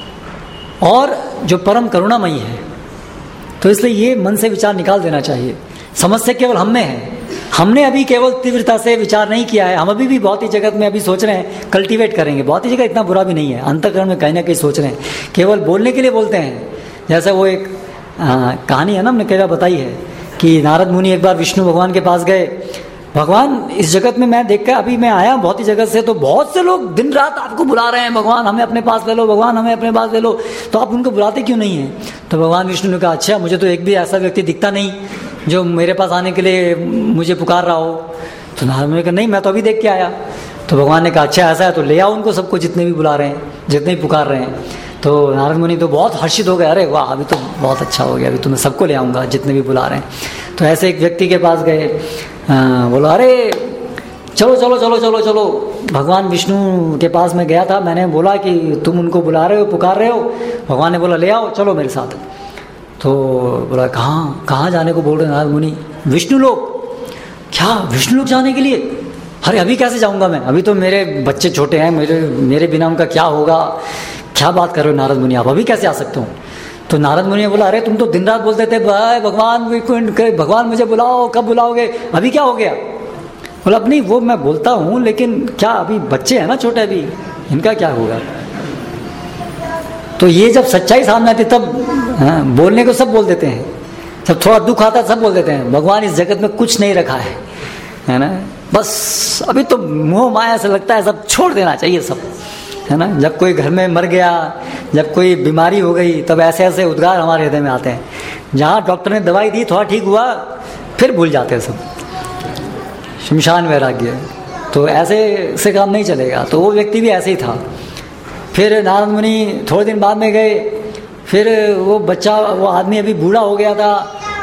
और जो परम करुणामयी है। तो इसलिए ये मन से विचार निकाल देना चाहिए। समस्या केवल हम में है, हमने अभी केवल तीव्रता से विचार नहीं किया है। हम अभी भी बहुत ही जगत में अभी सोच रहे हैं, कल्टीवेट करेंगे। बहुत ही जगह इतना बुरा भी नहीं है, अंतःकरण में कहीं ना कहीं सोच रहे हैं, केवल बोलने के लिए बोलते हैं। जैसा वो एक आ, कहानी है ना, हमने कई बार बताई है कि नारद मुनि एक बार विष्णु भगवान के पास गए भगवान इस जगत में मैं देखकर, अभी मैं आया बहुत ही जगत से, तो बहुत से लोग दिन रात आपको बुला रहे हैं, भगवान हमें अपने पास ले लो, भगवान हमें अपने पास ले लो, तो आप उनको बुलाते क्यों नहीं हैं? तो भगवान विष्णु ने कहा, अच्छा मुझे तो एक भी ऐसा व्यक्ति दिखता नहीं जो मेरे पास आने के लिए मुझे पुकार रहा हो। तो नारद मुनि ने कहा, नहीं मैं तो अभी देख के आया। तो भगवान ने कहा, अच्छा ऐसा है तो ले आओ उनको सबको, जितने भी बुला रहे हैं, जितने भी पुकार रहे हैं। तो नारद मुनि तो बहुत हर्षित हो गए, अरे वाह अभी तो बहुत अच्छा हो गया, अभी तो मैं सबको ले आऊँगा जितने भी बुला रहे हैं। तो ऐसे एक व्यक्ति के पास गए, बोलो अरे चलो चलो चलो चलो चलो, भगवान विष्णु के पास मैं गया था, मैंने बोला कि तुम उनको बुला रहे हो, पुकार रहे हो। भगवान ने बोला ले आओ, चलो मेरे साथ। तो बोला कहाँ कहाँ जाने को बोल रहे नारद मुनि? विष्णु लोक। क्या विष्णु लोक जाने के लिए? अरे अभी कैसे जाऊँगा मैं, अभी तो मेरे बच्चे छोटे हैं, मेरे मेरे बिना उनका क्या होगा, क्या बात कर रहे हो नारद मुनि, आप अभी कैसे आ सकते हो? तो नारद मुनि ने बोला, अरे तुम तो दिन रात बोलते थे भगवान भगवान मुझे बुलाओ, कब बुलाओगे, अभी क्या हो गया? बोला नहीं वो मैं बोलता हूँ, लेकिन क्या अभी बच्चे हैं ना छोटे, अभी इनका क्या होगा? तो ये जब सच्चाई सामने आती तब हाँ, बोलने को सब बोल देते हैं, जब थोड़ा दुख आता है सब बोल देते हैं भगवान इस जगत में कुछ नहीं रखा है, है ना, बस अभी तो मोह माया से लगता है सब छोड़ देना चाहिए सब, है ना। जब कोई घर में मर गया, जब कोई बीमारी हो गई, तब ऐसे ऐसे उद्गार हमारे हृदय में आते हैं। जहाँ डॉक्टर ने दवाई दी, थोड़ा ठीक हुआ, फिर भूल जाते हैं सब, शमशान वैराग्य। तो ऐसे से काम नहीं चलेगा। तो वो व्यक्ति भी ऐसे ही था। फिर नारद मुनि थोड़े दिन बाद में गए, फिर वो बच्चा वो आदमी अभी बूढ़ा हो गया था।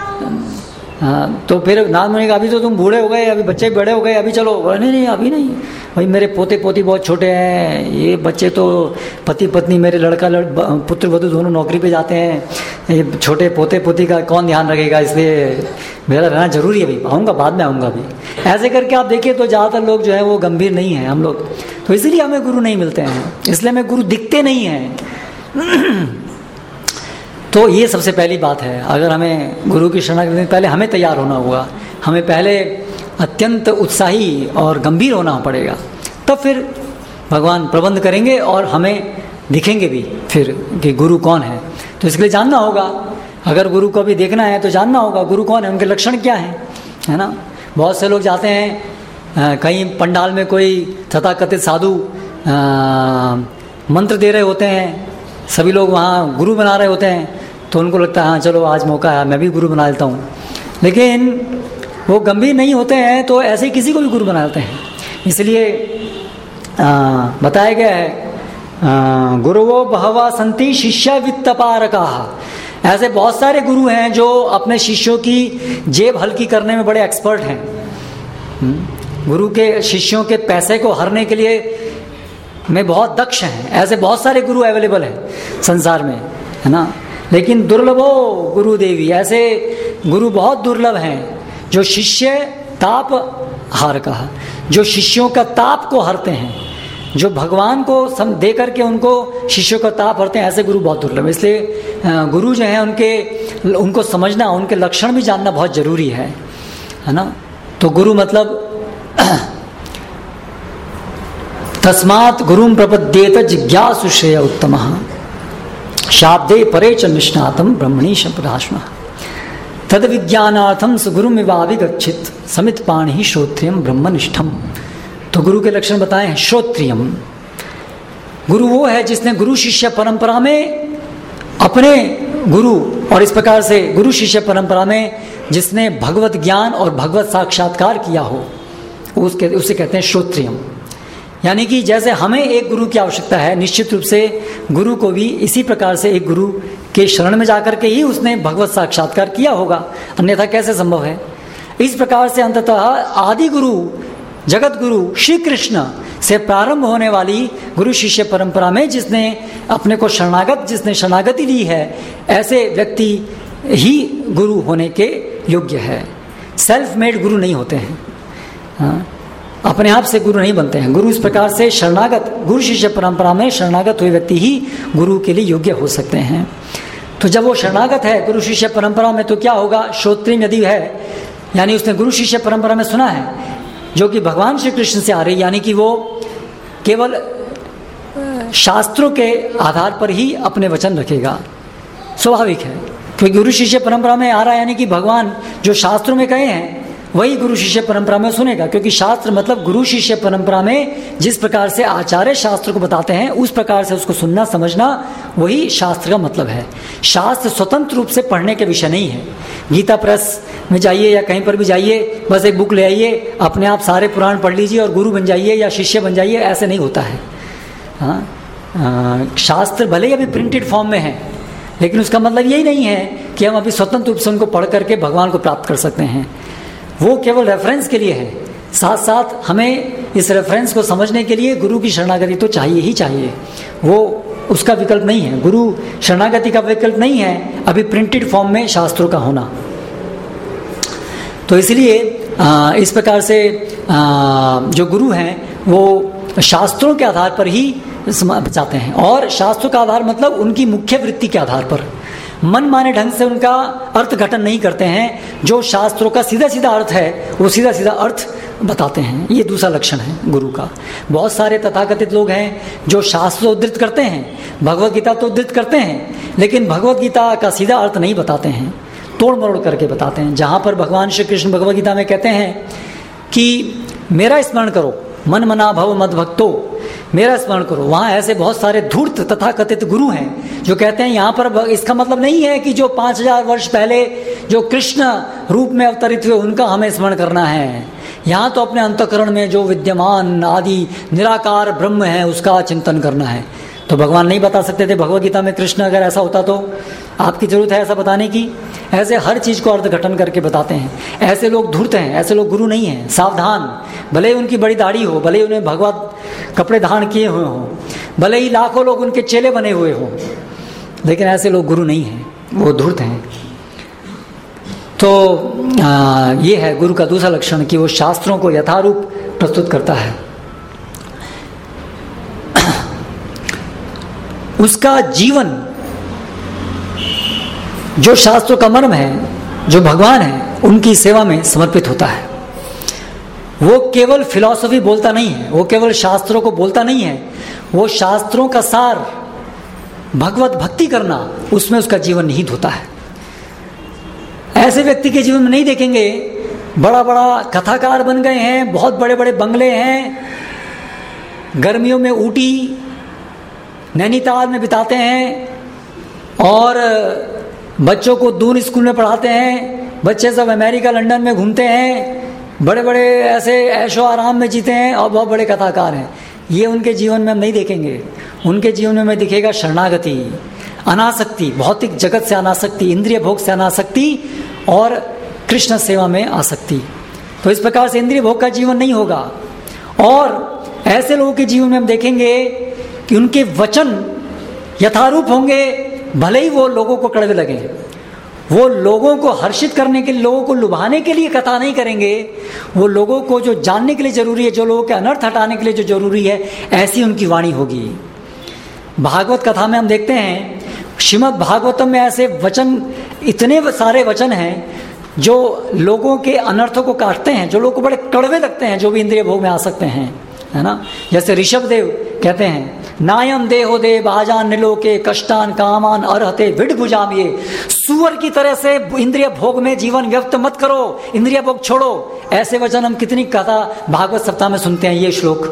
हाँ, तो फिर नारद मुनि कहा अभी तो तुम बूढ़े हो गए, अभी बच्चे बड़े हो गए, अभी चलो। नहीं नहीं अभी नहीं, भाई मेरे पोते पोती बहुत छोटे हैं, ये बच्चे तो पति पत्नी मेरे लड़का लड़ पुत्र वधू दोनों नौकरी पे जाते हैं, ये छोटे पोते पोती का कौन ध्यान रखेगा, इसलिए मेरा रहना जरूरी है, अभी आऊँगा बाद में आऊँगा अभी। ऐसे करके आप देखिए तो ज़्यादातर लोग जो है वो गंभीर नहीं हैं हम लोग, तो इसीलिए हमें गुरु नहीं मिलते हैं, इसलिए हमें गुरु दिखते नहीं हैं। तो ये सबसे पहली बात है। अगर हमें गुरु की शरणागति, पहले हमें तैयार होना होगा, हमें पहले अत्यंत उत्साही और गंभीर होना पड़ेगा, तब फिर भगवान प्रबंध करेंगे और हमें दिखेंगे भी फिर कि गुरु कौन है। तो इसके लिए जानना होगा, अगर गुरु को भी देखना है तो जानना होगा गुरु कौन है, उनके लक्षण क्या हैं, है ना। बहुत से लोग जाते हैं, कहीं पंडाल में कोई तथाकथित साधु मंत्र दे रहे होते हैं, सभी लोग वहाँ गुरु बना रहे होते हैं, तो उनको लगता है हाँ चलो आज मौका है, मैं भी गुरु बना लेता हूँ। लेकिन वो गंभीर नहीं होते हैं, तो ऐसे ही किसी को भी गुरु बना लेते हैं। इसलिए बताया गया है गुरुवो बहवा संति शिष्य वित्तपारका। ऐसे बहुत सारे गुरु हैं जो अपने शिष्यों की जेब हल्की करने में बड़े एक्सपर्ट हैं। गुरु के शिष्यों के पैसे को हरने के लिए में बहुत दक्ष हैं। ऐसे बहुत सारे गुरु अवेलेबल हैं संसार में, है ना। लेकिन दुर्लभो गुरु देवी, ऐसे गुरु बहुत दुर्लभ हैं जो शिष्य ताप हार का, जो शिष्यों का ताप को हरते हैं, जो भगवान को सम दे करके उनको शिष्यों का ताप हरते हैं। ऐसे गुरु बहुत दुर्लभ। इसलिए गुरु जो हैं उनके उनको समझना, उनके लक्षण भी जानना बहुत जरूरी है, है ना। तो गुरु मतलब तस्मात् गुरुं प्रपद्येत जिज्ञासु श्रेय उत्तमः शाब्दे परे च निष्णातं ब्रह्मणि शब्दाश्मः तद विज्ञानार्थम सुगुरुमिवाभिगच्छित समित पाणि श्रोत्रियम ब्रह्मनिष्ठम। तो गुरु के लक्षण बताए हैं। श्रोत्रियम, गुरु वो है जिसने गुरु शिष्य परंपरा में अपने गुरु, और इस प्रकार से गुरु शिष्य परंपरा में जिसने भगवत ज्ञान और भगवत साक्षात्कार किया हो, उसके उसे कहते हैं श्रोत्रियम। यानी कि जैसे हमें एक गुरु की आवश्यकता है, निश्चित रूप से गुरु को भी इसी प्रकार से एक गुरु के शरण में जाकर के ही उसने भगवत साक्षात्कार किया होगा, अन्यथा कैसे संभव है। इस प्रकार से अंततः आदि गुरु जगत गुरु श्री कृष्ण से प्रारंभ होने वाली गुरु शिष्य परंपरा में जिसने अपने को शरणागत जिसने शरणागति दी है, ऐसे व्यक्ति ही गुरु होने के योग्य है। सेल्फ मेड गुरु नहीं होते हैं, हाँ? अपने आप से गुरु नहीं बनते हैं। गुरु इस प्रकार से शरणागत, गुरु शिष्य परंपरा में शरणागत हुए व्यक्ति ही गुरु के लिए योग्य हो सकते हैं। तो जब वो शरणागत है गुरु शिष्य परंपरा में, तो क्या होगा, श्रोत्रिय यदि है, यानी उसने गुरु शिष्य परंपरा में सुना है जो कि भगवान श्री कृष्ण से आ रही, यानी कि वो केवल शास्त्रों के आधार पर ही अपने वचन रखेगा, स्वाभाविक है, क्योंकि गुरु शिष्य परंपरा में आ रहा है, यानी कि भगवान जो शास्त्रों में कहे हैं वही गुरु शिष्य परंपरा में सुनेगा, क्योंकि शास्त्र मतलब गुरु शिष्य परंपरा में जिस प्रकार से आचार्य शास्त्र को बताते हैं उस प्रकार से उसको सुनना समझना वही शास्त्र का मतलब है। शास्त्र स्वतंत्र रूप से पढ़ने के विषय नहीं है। गीता प्रेस में जाइए या कहीं पर भी जाइए, बस एक बुक ले आइए, अपने आप सारे पुराण पढ़ लीजिए और गुरु बन जाइए या शिष्य बन जाइए, ऐसे नहीं होता है। हाँ, शास्त्र भले ही अभी प्रिंटेड फॉर्म में है, लेकिन उसका मतलब यही नहीं है कि हम अभी स्वतंत्र रूप से उनको पढ़ करके भगवान को प्राप्त कर सकते हैं। वो केवल रेफरेंस के लिए है। साथ साथ हमें इस रेफरेंस को समझने के लिए गुरु की शरणागति तो चाहिए ही चाहिए, वो उसका विकल्प नहीं है। गुरु शरणागति का विकल्प नहीं है अभी प्रिंटेड फॉर्म में शास्त्रों का होना। तो इसलिए इस प्रकार से जो गुरु हैं वो शास्त्रों के आधार पर ही बचाते हैं, और शास्त्रों का आधार मतलब उनकी मुख्य वृत्ति के आधार पर मन माने ढंग से उनका अर्थ घटन नहीं करते हैं। जो शास्त्रों का सीधा सीधा अर्थ है वो सीधा सीधा अर्थ बताते हैं। ये दूसरा लक्षण है गुरु का। बहुत सारे तथाकथित लोग हैं जो शास्त्र उद्धृत करते हैं, भगवत गीता तो उद्धृत करते हैं, लेकिन भगवत गीता का सीधा अर्थ नहीं बताते हैं, तोड़ मरोड़ करके बताते हैं। जहाँ पर भगवान श्री कृष्ण भगवत गीता में कहते हैं कि मेरा स्मरण करो, मन मना भव मद भक्तो, मेरा स्मरण करो, वहाँ ऐसे बहुत सारे धूर्त तथा कथित गुरु हैं जो कहते हैं यहाँ पर इसका मतलब नहीं है कि जो पाँच हजार वर्ष पहले जो कृष्ण रूप में अवतरित हुए उनका हमें स्मरण करना है। यहाँ तो अपने अंतःकरण में जो विद्यमान आदि निराकार ब्रह्म है उसका चिंतन करना है। तो भगवान नहीं बता सकते थे भगवद गीता में कृष्ण? अगर ऐसा होता तो आपकी जरूरत है ऐसा बताने की? ऐसे हर चीज़ को अर्थघटन करके बताते हैं। ऐसे लोग धूर्त हैं, ऐसे लोग गुरु नहीं हैं। सावधान, भले ही उनकी बड़ी दाढ़ी हो, भले ही उन्हें भगवत कपड़े धारण किए हुए हों, भले ही लाखों लोग उनके चेले बने हुए हों, लेकिन ऐसे लोग गुरु नहीं हैं, वो धूर्त हैं। तो आ, ये है गुरु का दूसरा लक्षण कि वो शास्त्रों को यथारूप प्रस्तुत करता है। उसका जीवन जो शास्त्रों का मर्म है, जो भगवान है, उनकी सेवा में समर्पित होता है। वो केवल फिलॉसफी बोलता नहीं है, वो केवल शास्त्रों को बोलता नहीं है, वो शास्त्रों का सार भगवत भक्ति करना, उसमें उसका जीवन निहित होता है। ऐसे व्यक्ति के जीवन में नहीं देखेंगे बड़ा बड़ा कथाकार बन गए हैं, बहुत बड़े बड़े बंगले हैं, गर्मियों में ऊटी नैनीताल में बिताते हैं और बच्चों को दूर स्कूल में पढ़ाते हैं, बच्चे सब अमेरिका लंदन में घूमते हैं, बड़े बड़े ऐसे ऐशो आराम में जीते हैं और बहुत बड़े कथाकार हैं। ये उनके जीवन में हम नहीं देखेंगे। उनके जीवन में हमें दिखेगा शरणागति, अनासक्ति, भौतिक जगत से अनासक्ति, इंद्रिय भोग से अनासक्ति और कृष्ण सेवा में आसक्ति। तो इस प्रकार से इंद्रिय भोग का जीवन नहीं होगा। और ऐसे लोगों के जीवन में हम देखेंगे कि उनके वचन यथारूप होंगे, भले ही वो लोगों को कड़वे लगे। वो लोगों को हर्षित करने के लिए, लोगों को लुभाने के लिए कथा नहीं करेंगे, वो लोगों को जो जानने के लिए जरूरी है, जो लोगों के अनर्थ हटाने के लिए जो जरूरी है, ऐसी उनकी वाणी होगी। भागवत कथा में हम देखते हैं, श्रीमद् भागवतम में ऐसे वचन, इतने सारे वचन हैं जो लोगों के अनर्थों को काटते हैं, जो लोगों को बड़े कड़वे लगते हैं, जो भी इंद्रिय भोग में आ सकते हैं, है ना। जैसे ऋषभ देव कहते हैं, नायम देहो दे बाजान निलोके कष्टान कामान अर्हते विड भुजाम, ये सुअर की तरह से इंद्रिय भोग में जीवन व्यक्त मत करो, इंद्रिय भोग छोड़ो। ऐसे वचन हम कितनी कथा भागवत सप्ताह में सुनते हैं। ये श्लोक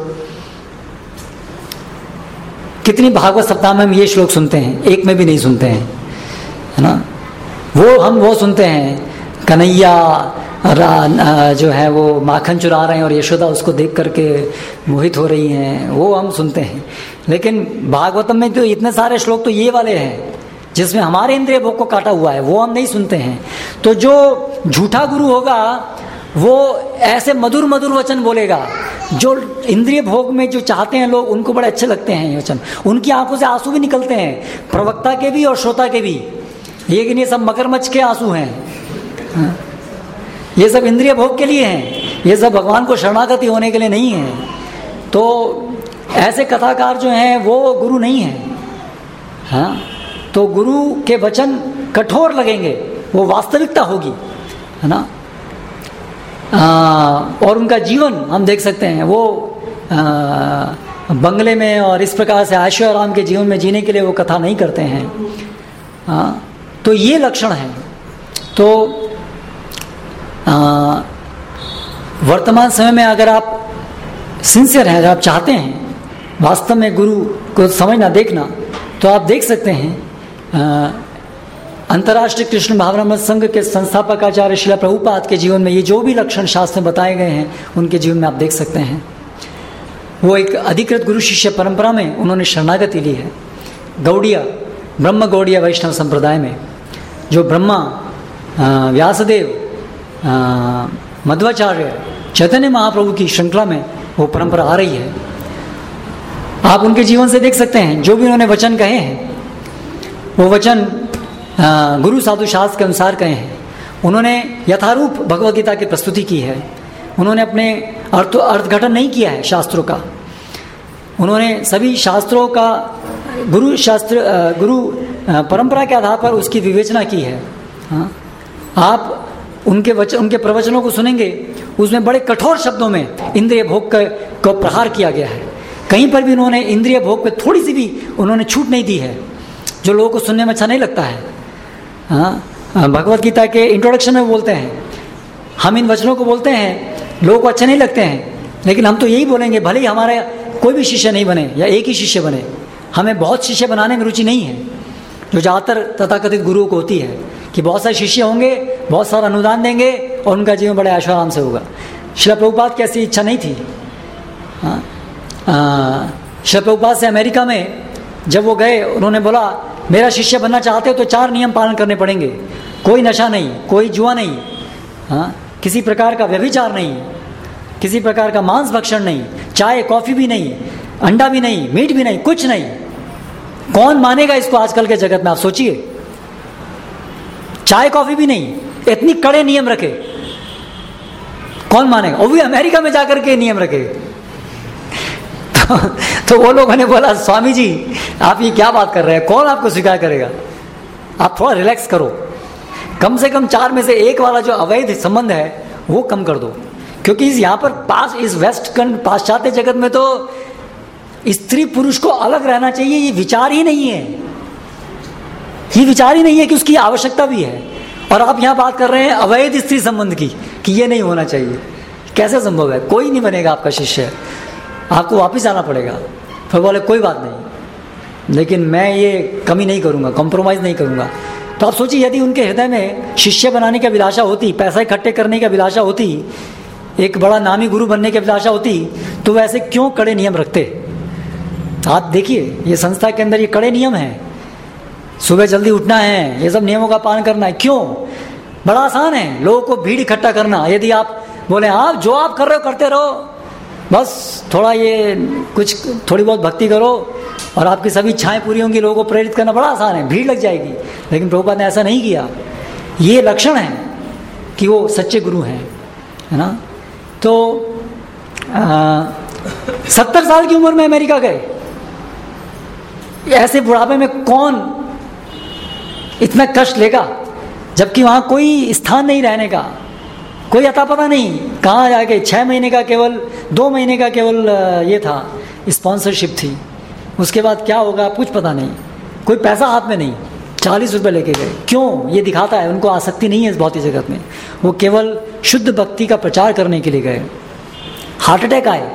कितनी भागवत सप्ताह में हम ये श्लोक सुनते हैं, एक में भी नहीं सुनते हैं, है ना। वो हम वो सुनते हैं, कन्हैया जो है वो माखन चुरा रहे हैं और यशोदा उसको देख करके मोहित हो रही हैं, वो हम सुनते हैं। लेकिन भागवतम में तो इतने सारे श्लोक तो ये वाले हैं जिसमें हमारे इंद्रिय भोग को काटा हुआ है, वो हम नहीं सुनते हैं। तो जो झूठा गुरु होगा वो ऐसे मधुर मधुर वचन बोलेगा, जो इंद्रिय भोग में जो चाहते हैं लोग, उनको बड़े अच्छे लगते हैं ये वचन। उनकी आंखों से आंसू भी निकलते हैं, प्रवक्ता के भी और श्रोता के भी। लेकिन ये सब मगरमच्छ के आंसू हैं, ये सब इंद्रिय भोग के लिए हैं, ये सब भगवान को शरणागति होने के लिए नहीं है। तो ऐसे कथाकार जो हैं वो गुरु नहीं हैं। हाँ, तो गुरु के वचन कठोर लगेंगे, वो वास्तविकता होगी, है ना। आ, और उनका जीवन हम देख सकते हैं, वो आ, बंगले में और इस प्रकार से ऐशो आराम के जीवन में जीने के लिए वो कथा नहीं करते हैं। हाँ, तो ये लक्षण है। तो आ, वर्तमान समय में अगर आप सिंसियर हैं, अगर आप चाहते हैं वास्तव में गुरु को समझना देखना, तो आप देख सकते हैं अंतर्राष्ट्रीय कृष्ण भावनामृत संघ के संस्थापक आचार्य श्रील प्रभुपाद के जीवन में ये जो भी लक्षण शास्त्र में बताए गए हैं उनके जीवन में आप देख सकते हैं। वो एक अधिकृत गुरु शिष्य परंपरा में उन्होंने शरणागति ली है। गौड़िया ब्रह्म गौड़िया वैष्णव संप्रदाय में जो ब्रह्मा व्यासदेव मध्वाचार्य चैतन्य महाप्रभु की श्रृंखला में वो परंपरा आ रही है। आप उनके जीवन से देख सकते हैं जो भी उन्होंने वचन कहे हैं वो वचन गुरु साधु शास्त्र के अनुसार कहे हैं। उन्होंने यथारूप भगवद गीता की प्रस्तुति की है। उन्होंने अपने अर्थ अर्थघटन नहीं किया है शास्त्रों का। उन्होंने सभी शास्त्रों का गुरु शास्त्र गुरु परंपरा के आधार पर उसकी विवेचना की है। हाँ, आप उनके वचन उनके प्रवचनों को सुनेंगे, उसमें बड़े कठोर शब्दों में इंद्रिय भोग को प्रहार किया गया है। कहीं पर भी उन्होंने इंद्रिय भोग पे थोड़ी सी भी उन्होंने छूट नहीं दी है जो लोगों को सुनने में अच्छा नहीं लगता है। हाँ, भगवद गीता के इंट्रोडक्शन में बोलते हैं, हम इन वचनों को बोलते हैं, लोगों को अच्छे नहीं लगते हैं, लेकिन हम तो यही बोलेंगे भले ही हमारे कोई भी शिष्य नहीं बने या एक ही शिष्य बने, हमें बहुत शिष्य बनाने में रुचि नहीं है, जो ज़्यादातर तथाकथित गुरुओं को होती है कि बहुत सारे शिष्य होंगे, बहुत सारा अनुदान देंगे और उनका जीवन बड़े ऐशो आराम से होगा। श्रील प्रभुपाद की ऐसी इच्छा नहीं थी। हाँ, श्रील प्रभुपाद से अमेरिका में जब वो गए, उन्होंने बोला मेरा शिष्य बनना चाहते हो तो चार नियम पालन करने पड़ेंगे। कोई नशा नहीं, कोई जुआ नहीं, हाँ, किसी प्रकार का व्यभिचार नहीं, किसी प्रकार का मांस भक्षण नहीं, चाय कॉफ़ी भी नहीं, अंडा भी नहीं, मीट भी नहीं, कुछ नहीं। कौन मानेगा इसको आजकल के जगत में? आप सोचिए, चाय कॉफ़ी भी नहीं, इतनी कड़े नियम रखे, कौन मानेगा? वो भी अमेरिका में जाकर के नियम रखे। तो, तो वो लोगों ने बोला स्वामी जी आप ये क्या बात कर रहे हैं, कौन आपको स्वीकार करेगा? आप थोड़ा रिलैक्स करो, कम से कम चार में से एक वाला जो अवैध संबंध है वो कम कर दो, क्योंकि इस यहाँ पर पास इस वेस्ट पाश्चात्य जगत में तो स्त्री पुरुष को अलग रहना चाहिए, ये विचार ही नहीं है। ये विचार ही नहीं है कि उसकी आवश्यकता भी है, और आप यहाँ बात कर रहे हैं अवैध स्त्री संबंध की कि ये नहीं होना चाहिए। कैसे संभव है? कोई नहीं बनेगा आपका शिष्य, आपको वापस आना पड़ेगा। फिर बोले कोई बात नहीं, लेकिन मैं ये कमी नहीं करूँगा, कॉम्प्रोमाइज़ नहीं करूँगा। तो आप सोचिए, यदि उनके हृदय में शिष्य बनाने की अभिलाषा होती, पैसा इकट्ठे करने की अभिलाषा होती, एक बड़ा नामी गुरु बनने की अभिलाषा होती, तो वैसे क्यों कड़े नियम रखते? आप देखिए, ये संस्था के अंदर ये कड़े नियम हैं, सुबह जल्दी उठना है, ये सब नियमों का पालन करना है। क्यों? बड़ा आसान है लोगों को भीड़ इकट्ठा करना। यदि आप बोले आप जो आप कर रहे हो करते रहो, बस थोड़ा ये कुछ थोड़ी बहुत भक्ति करो और आपकी सभी इच्छाएं पूरी होंगी, लोगों को प्रेरित करना बड़ा आसान है, भीड़ लग जाएगी। लेकिन प्रभुपाद ने ऐसा नहीं किया। ये लक्षण है कि वो सच्चे गुरु हैं, है ना। तो सत्तर साल की उम्र में अमेरिका गए, ऐसे बुढ़ापे में कौन इतना कष्ट लेगा, जबकि वहाँ कोई स्थान नहीं रहने का, कोई अता पता नहीं कहाँ जाके। छः महीने का केवल, दो महीने का केवल ये था, स्पॉन्सरशिप थी, उसके बाद क्या होगा कुछ पता नहीं, कोई पैसा हाथ में नहीं, चालीस रुपये लेके गए। क्यों? ये दिखाता है उनको आसक्ति नहीं है इस भौतिक जगत में, वो केवल शुद्ध भक्ति का प्रचार करने के लिए गए। हार्ट अटैक आए,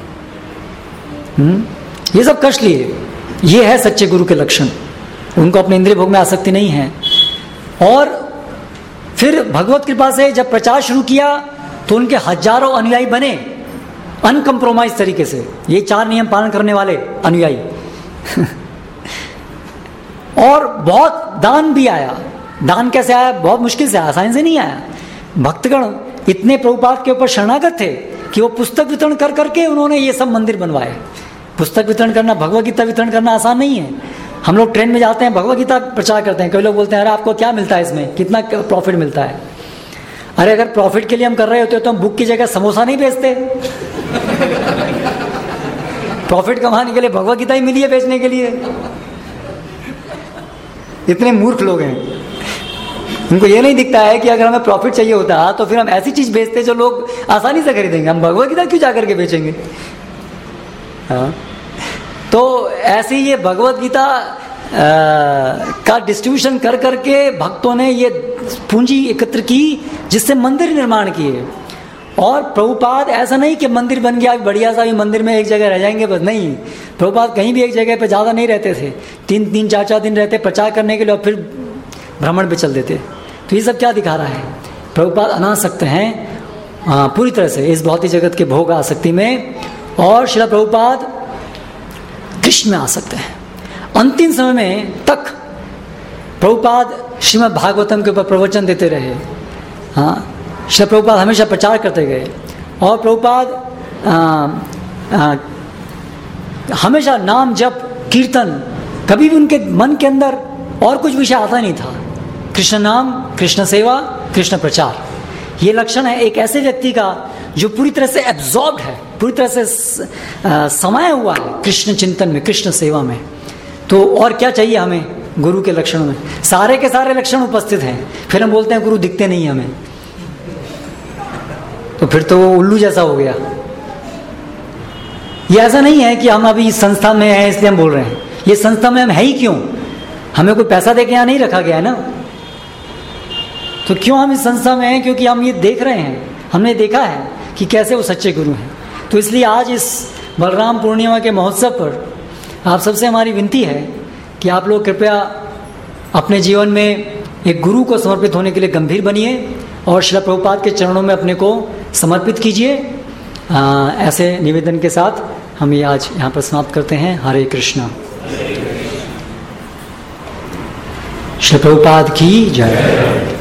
हम्म ये सब कष्ट लिए। ये है सच्चे गुरु के लक्षण, उनको अपने इंद्रिय भोग में आसक्ति नहीं है। और फिर भगवत कृपा से जब प्रचार शुरू किया तो उनके हजारों अनुयायी बने, अनकम्प्रोमाइज तरीके से, ये चार नियम पालन करने वाले अनुयायी। और बहुत दान भी आया। दान कैसे आया? बहुत मुश्किल से, आसानी से नहीं आया। भक्तगण इतने प्रभुपाद के ऊपर शरणागत थे कि वो पुस्तक वितरण कर करके उन्होंने ये सब मंदिर बनवाए। पुस्तक वितरण करना, भगवत गीता वितरण करना आसान नहीं है। हम लोग ट्रेन में जाते हैं, भगवत गीता प्रचार करते हैं, कई लोग बोलते हैं अरे आपको क्या मिलता है इसमें, कितना प्रॉफिट मिलता है? अरे अगर प्रॉफिट के लिए हम कर रहे होते तो हम बुक की जगह समोसा नहीं बेचते। प्रॉफिट कमाने के लिए भगवत गीता ही मिली है बेचने के लिए। इतने मूर्ख लोग हैं, उनको ये नहीं दिखता है कि अगर हमें प्रॉफिट चाहिए होता तो फिर हम ऐसी चीज बेचते जो लोग आसानी से खरीदेंगे, हम भगवत गीता क्यों जाकर के बेचेंगे? हाँ, तो ऐसे ये भगवत गीता का डिस्ट्रीब्यूशन कर करके भक्तों ने ये पूंजी एकत्र की, जिससे मंदिर निर्माण किए। और प्रभुपाद ऐसा नहीं कि मंदिर बन गया बढ़िया सा भी मंदिर में एक जगह रह जाएंगे बस, नहीं। प्रभुपाद कहीं भी एक जगह पे ज़्यादा नहीं रहते थे, तीन तीन चार चार दिन रहते प्रचार करने के लिए और फिर भ्रमण पे चल देते। तो ये सब क्या दिखा रहा है? प्रभुपाद अनासक्त हैं पूरी तरह से इस भौतिक जगत के भोग आसक्ति में, और श्रील प्रभुपाद कृष्ण में आसक्त हैं। अंतिम समय में तक प्रभुपाद श्रीमद् भागवतम के ऊपर प्रवचन देते रहे। हाँ, श्री प्रभुपाद हमेशा प्रचार करते गए, और प्रभुपाद आ, आ, हमेशा नाम जप कीर्तन, कभी भी उनके मन के अंदर और कुछ विषय आता नहीं था। कृष्ण नाम, कृष्ण सेवा, कृष्ण प्रचार, ये लक्षण है एक ऐसे व्यक्ति का जो पूरी तरह से एब्जॉर्ब्ड है, पूरी तरह से समाया हुआ है कृष्ण चिंतन में, कृष्ण सेवा में। तो और क्या चाहिए हमें गुरु के लक्षणों में? सारे के सारे लक्षण उपस्थित हैं, फिर हम बोलते हैं गुरु दिखते नहीं हमें, तो फिर तो वो उल्लू जैसा हो गया। ये ऐसा नहीं है कि हम अभी इस संस्था में हैं इसलिए हम बोल रहे हैं, ये संस्था में हम है ही क्यों? हमें कोई पैसा देके यहाँ नहीं रखा गया है ना, तो क्यों हम इस संस्था में हैं? क्योंकि हम ये देख रहे हैं, हमने देखा है कि कैसे वो सच्चे गुरु हैं। तो इसलिए आज इस बलराम पूर्णिमा के महोत्सव पर आप सबसे हमारी विनती है कि आप लोग कृपया अपने जीवन में एक गुरु को समर्पित होने के लिए गंभीर बनिए और श्रील प्रभुपाद के चरणों में अपने को समर्पित कीजिए। ऐसे निवेदन के साथ हम ये आज यहाँ पर समाप्त करते हैं। हरे कृष्णा। श्री प्रभुपाद की जय।